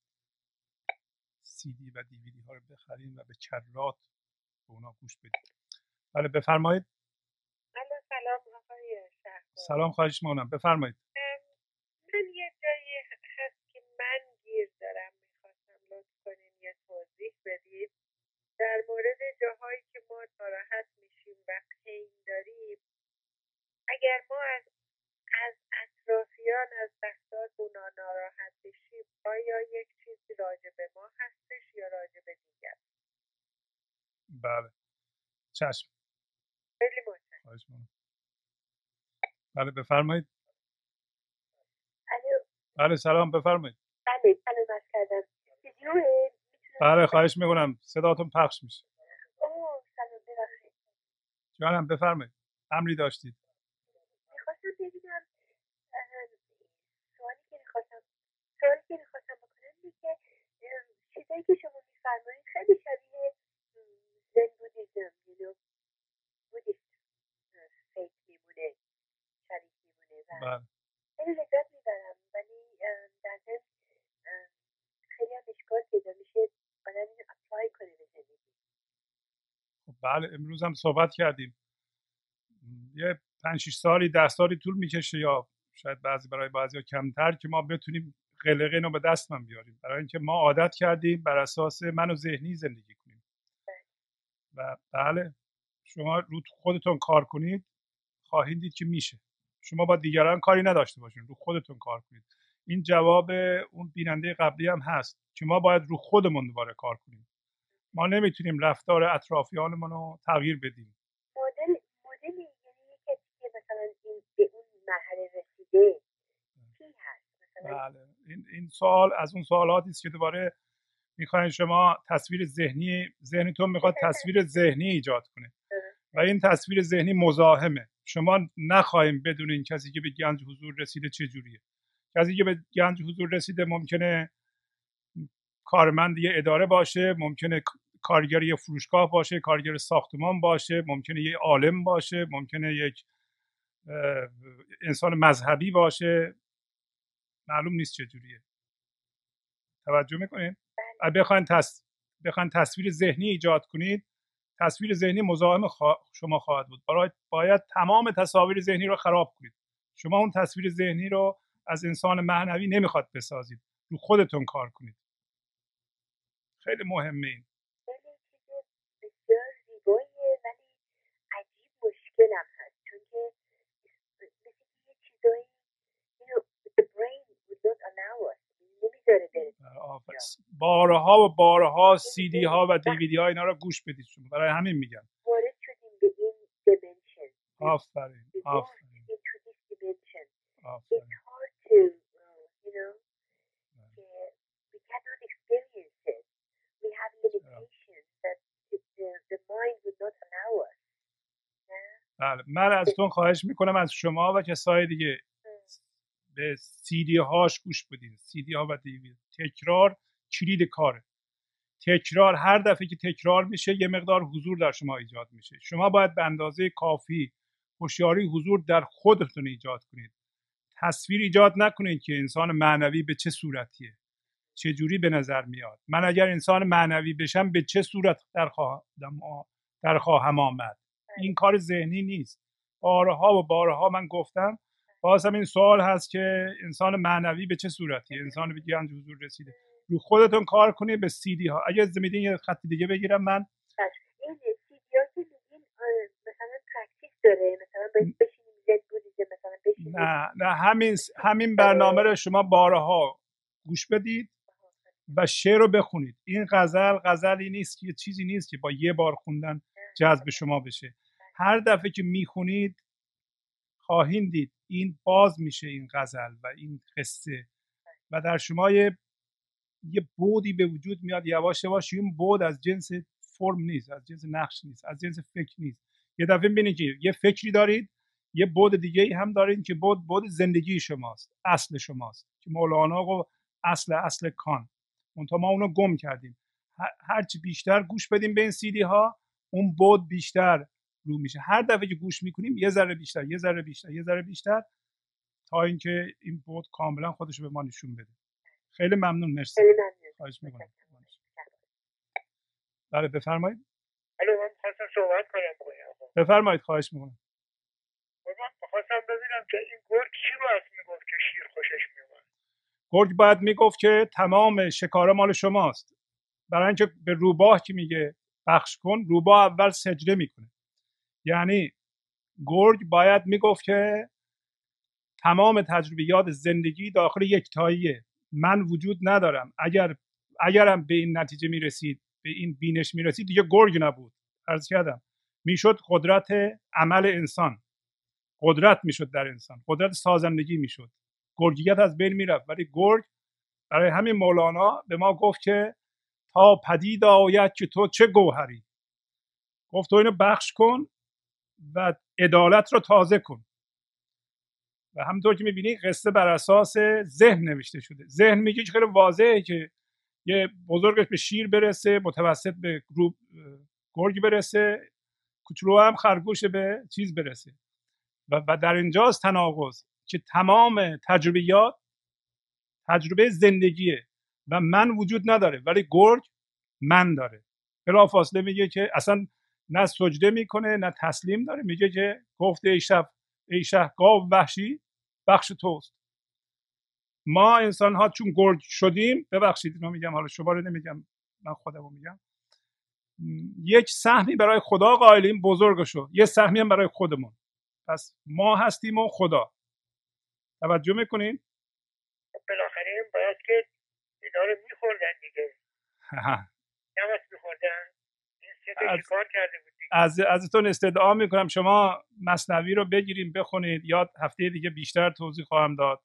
CD و DVD ها رو بخرین و به کرات به اونا گوش بدید. بله بفرمایید. سلام آقای شهباز. سلام، خواهش می‌کنم، بفرمایید. من یه جایی هست که من گیر دارم، میخواستم لطف کنین یه توضیح بدید در مورد جاهایی که ما ناراحت میشیم و پین داریم. اگر ما از اطرافیان از رفتار اونا ناراحت بشیم، آیا یک چیزی راجع به ما هستش یا راجع به دیگر؟ بله چشم، خیلی متشکرم. خواهش می‌کنم. بله بفرمایید. بله سلام، بفرمایید. بله سلام کردم. بله خواهش می‌کنم، صداتون پخش میشه. سلام ببخشید. جانم بفرمایید، امری داشتید؟ میخواستم ببینم سوالی که میخواستم بکنم اینه که چیزایی که شما میفرمایید خیلی شبیه زن بودیزم بودیست فیت میمونه، شریک میمونه و بله خیلی لذت میبرم، ولی در ضمن خیلی هم اشکال پیدا میشه آدم اینو اپلای کنه به زندگی. خب بله، امروز هم صحبت کردیم. یه 5-6 سالی 10 سالی طول میکشه، یا شاید برای بعضیا کمتر، که ما بتونیم قلقه اینو به دست من بیاریم، برای اینکه ما عادت کردیم بر اساس من و ذهنی زندگی کنیم. و بله شما رو خودتون کار کنید، خواهید دید که میشه. شما با دیگران کاری نداشته باشین، رو خودتون کار کنید. این جواب اون بیننده قبلی هم هست که ما باید رو خودمون دوباره کار کنیم. ما نمیتونیم رفتار اطرافیانمون رو تغییر بدیم. مدلی یعنی کسی که مثلا به اون مرحله رسیده کی هست مثلا؟ بله این سوال از اون سوالاتی است که دوباره میخواین شما تصویر ذهنتون میخواد تصویر ذهنی ایجاد کنه و این تصویر ذهنی مزاحمه. شما نخواهیم بدونین کسی که به گنج حضور رسیده چه جوریه. کسی که به گنج حضور رسیده ممکنه کارمند یه اداره باشه، ممکنه کارگر یه فروشگاه باشه، کارگر ساختمان باشه، ممکنه یه عالم باشه، ممکنه یک انسان مذهبی باشه، معلوم نیست چه جوریه. توجه میکنین؟ اگه بخواین تصویر ذهنی ایجاد کنید، تصویر ذهنی مزاحم شما خواهد بود. باید تمام تصاویر ذهنی رو خراب کنید. شما اون تصویر ذهنی رو از انسان معنوی نمیخواد بسازید، رو خودتون کار کنید. خیلی مهمه این. خیلی چیز بسیار زیباییه ولی عجیب مشکلم هست، چون که مثل یه چیزایی the brain would not allow us، نمیذاره بره. بارها و بارها CD ها و DVD ها اینا رو گوش بدید شما. برای همین میگم وارد شدیم به این dimension. آفرین آفرین into this dimension. آفرین. It's hard to we cannot experience it. We have limitations that the mind would not allow us. بله من ازتون خواهش میکنم، از شما و کسای دیگه، به CD هاش گوش بدین. CD ها و DVD. تکرار کلید کاره. تکرار، هر دفعه که تکرار میشه یه مقدار حضور در شما ایجاد میشه. شما باید به اندازه کافی هوشیاری حضور در خودتون ایجاد کنید. تصویر ایجاد نکنید که انسان معنوی به چه صورتیه، چجوری به نظر میاد؟ من اگر انسان معنوی بشم به چه صورت در خواهم آمد؟ این کار ذهنی نیست. بارها و بارها من گفتم، بازم این سوال هست که انسان معنوی به چه صورتی؟ انسان به گنج حضور رسیده. رو خودتون کار کنید به CD ها. اگه از میدین یه خط دیگه بگیرم من. این CD ها که میگین مثلا پرکتیس داره، مثلا بشینیم زد بودید، مثلا بشینیم. نه همین برنامه رو شما بارها گوش بدید و شعر رو بخونید. این غزلی نیست که چیزی نیست که با یه بار خوندن جذب شما بشه. هر دفعه که میخونید خواهید دید این باز میشه، این غزل و این قصه و در شما یه بودی به وجود میاد یواش یواش. این بود از جنس فرم نیست، از جنس نقش نیست، از جنس فکر نیست. یه دفعه ببینید که یه فکری دارید، یه بود دیگه هم دارید که بود زندگی شماست، اصل شماست، که مولانا و اصل کان. منتها ما اونو گم کردیم. هرچی بیشتر گوش بدیم به این CD ها، اون بود بیشتر رو میشه. هر دفعه که گوش میکنیم یه ذره بیشتر، یه ذره بیشتر، یه ذره بیشتر، تا اینکه این بود کاملا خودش به ما نشون بده. خیلی ممنون. مرسی. خواهش میکنم. بله بفرمایید. الو، من خواستم صحبت کنم. بفرمایید. خواهش میکنم. من خواستم ببینم که این گرگ چی باید میگفت که شیر خوشش میومد؟ گرگ باید میگفت که تمام شکارا مال شماست. برای اینکه به روباه که میگه بخش کن، روباه اول سجده میکنه. یعنی گرگ باید میگفت که تمام تجربیات زندگی داخل یکتاییه. من وجود ندارم. اگرم به این نتیجه میرسید، به این بینش میرسید، دیگه گرگ نبود. عرض کردم میشد قدرت عمل انسان، قدرت میشد در انسان، قدرت سازندگی میشد، گرگیت از بین میرفت. ولی گرگ، برای همین مولانا به ما گفت که تا پدید آید که تو چه گوهری، گفت تو اینو بخش کن و عدالت رو تازه کن. و همونطور که میبینی قصه بر اساس ذهن نوشته شده. ذهن میگه خیلی واضحه که یه بزرگش به شیر برسه، متوسط به گرگ برسه، کوچولو هم خرگوش به چیز برسه. و در اینجاست تناقض که تمام تجربیات تجربه زندگیه و من وجود نداره، ولی گرگ من داره. بلافاصله میگه که اصلا نه سجده میکنه نه تسلیم داره، میگه که گفته ای شه گاو وحشی بخش توست. ما انسان ها چون گرگ شدیم، ببخشید اینو میگم، حالا شما رو نمیگم، من خودمو میگم، یک سهمی برای خدا قائلیم، بزرگشو، یه سهمی هم برای خودمون. پس ما هستیم و خدا. توجه میکنین؟ بالاخره باید که اینا رو میخوردن دیگه. نماز میخوردن. این سه تا شکار کرده بود دیگه. ازتون استدعا میکنم شما مثنوی رو بگیریم بخونید، یا هفته دیگه بیشتر توضیح خواهم داد.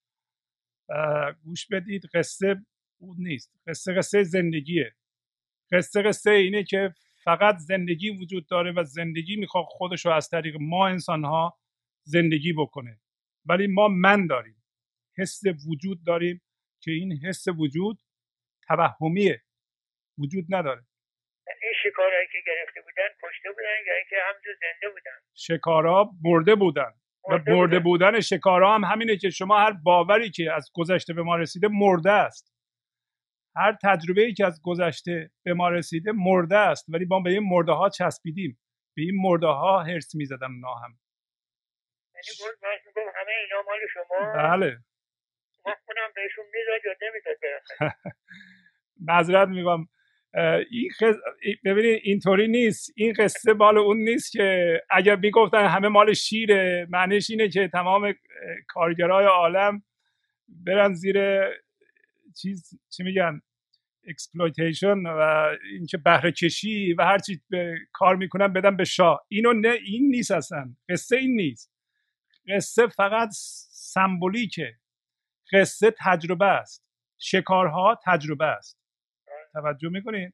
گوش بدید. قصه اون نیست، قصه زندگیه. قصه اینه که فقط زندگی وجود داره و زندگی میخواد خودش رو از طریق ما انسان ها زندگی بکنه. ولی ما من داریم، حس وجود داریم که این حس وجود توهمیه، وجود نداره. این شکارهایی که گرفته بودن کشته بودن یا اینکه همونجور زنده بودن؟ شکارها برده بودن. و برده بودن شکارها هم همینه که شما هر باوری که از گذشته به ما رسیده مرده است. هر تجربه‌ای که از گذشته به ما رسیده مرده است، ولی ما به این مرده ها چسبیدیم، به این مرده ها هرس می‌زدن اونا هم. یعنی باید میگم همه اینا مال شما؟ بله. ما خونم بهشون میداد یا نمیداد برخواه؟ معذرت میگم، ببینید اینطوری نیست. این قصه مال اون نیست که اگر میگفتن همه مال شیره، معنیش اینه که تمام کارگرای عالم برن زیر چی میگن، اکسپلویتیشن و اینکه بهره کشی و هر چی کار میکنن بدن به شاه. این نیست اصلا. قصه این نیست. قصه فقط سمبولیکه. قصه تجربه است. شکارها تجربه است. توجه میکنین؟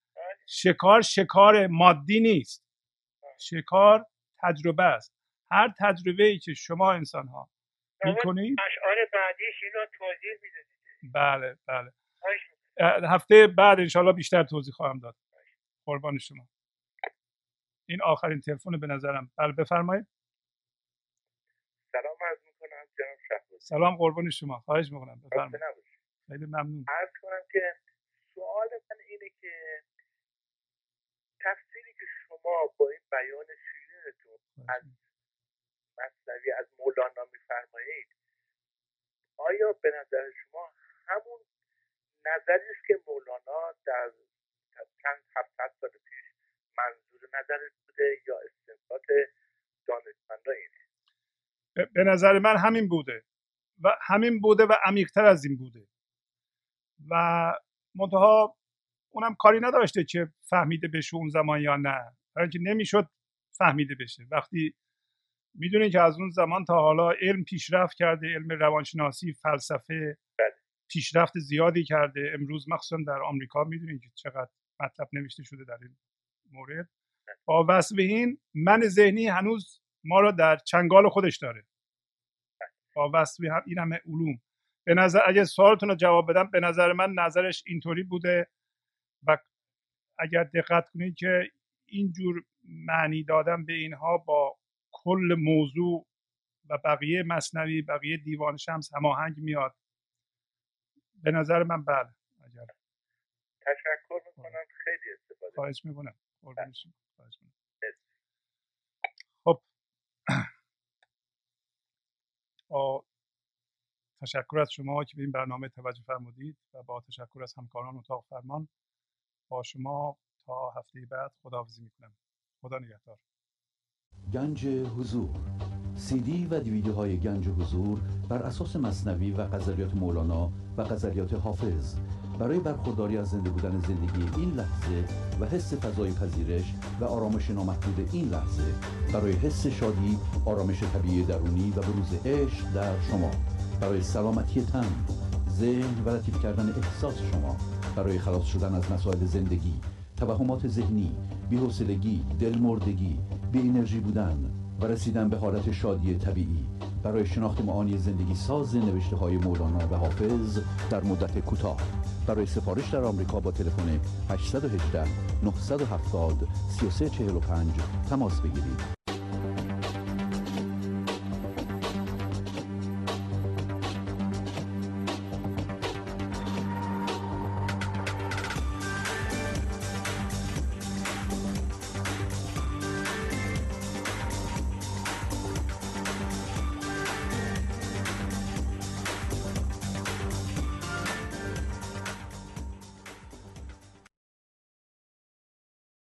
شکار مادی نیست. شکار تجربه است. هر تجربه ای که شما انسان ها میکنید. اشعار بعدیش اینو توضیح میدید. بله بله. هفته بعد انشالله بیشتر توضیح خواهم داد. قربان شما. این آخرین تلفن به نظرم. بله بفرمایید. سلام عرض میکنم جناب شهبازی. سلام قربان شما. خواهش میکنم. بفرمایید. خیلی ممنون. عرض کنم که سوال من اینه که تفسیری که شما با این بیان شیرینتون از مثنوی از مولانا میفرمایید، آیا به نظر شما همون نظری است که مولانا در چند 700 سال پیش منظور نظرش بوده یا استنباط دانشمندا اینه؟ به نظر من همین بوده و عمیق‌تر از این بوده و منتها اونم کاری نداشته که فهمیده بشه اون زمان یا نه، برای اینکه نمیشد فهمیده بشه. وقتی میدونید که از اون زمان تا حالا علم پیشرفت کرده، علم روانشناسی، فلسفه پیشرفت زیادی کرده. امروز مخصوصا در آمریکا میدونید که چقدر مطلب نوشته شده در این مورد. با وصف این من ذهنی هنوز ما را در چنگال خودش داره. با وصف این همه علوم به نظر، اگه سوالتون رو جواب بدم، به نظر من نظرش اینطوری بوده و اگر دقت کنید که اینجور معنی دادن به اینها با کل موضوع و بقیه مثنوی، بقیه دیوان شمس هماهنگ میاد. به نظر من بله. اگر تشکر میکنم، خیلی استفاده. خواهش میکنم. خب تشکر از شما که به این برنامه توجه فرمودید و با تشکر از همکاران اتاق فرمان با شما تا هفته بعد خداحافظی میکنم. خدا نگهدار. گنج حضور، سی دی و دیویدیوهای گنج حضور بر اساس مثنوی و غزلیات مولانا و غزلیات حافظ برای برخورداری از زنده بودن زندگی این لحظه و حس فضای پذیرش و آرامش نامحدود این لحظه، برای حس شادی، آرامش طبیعی درونی و بروز عشق در شما، برای سلامتی تن، ذهن و لطیف کردن احساس شما، برای خلاص شدن از مسائل زندگی، توهمات ذهنی، بی‌حوصلگی، دلمردگی، بی انرژی بودن و رسیدن به حالت شادی طبیعی، برای شناخت معانی زندگی ساز نوشته‌های مولانا و حافظ در مدت کوتاه. برای سفارش در آمریکا با تلفن 818 970 3345 تماس بگیرید.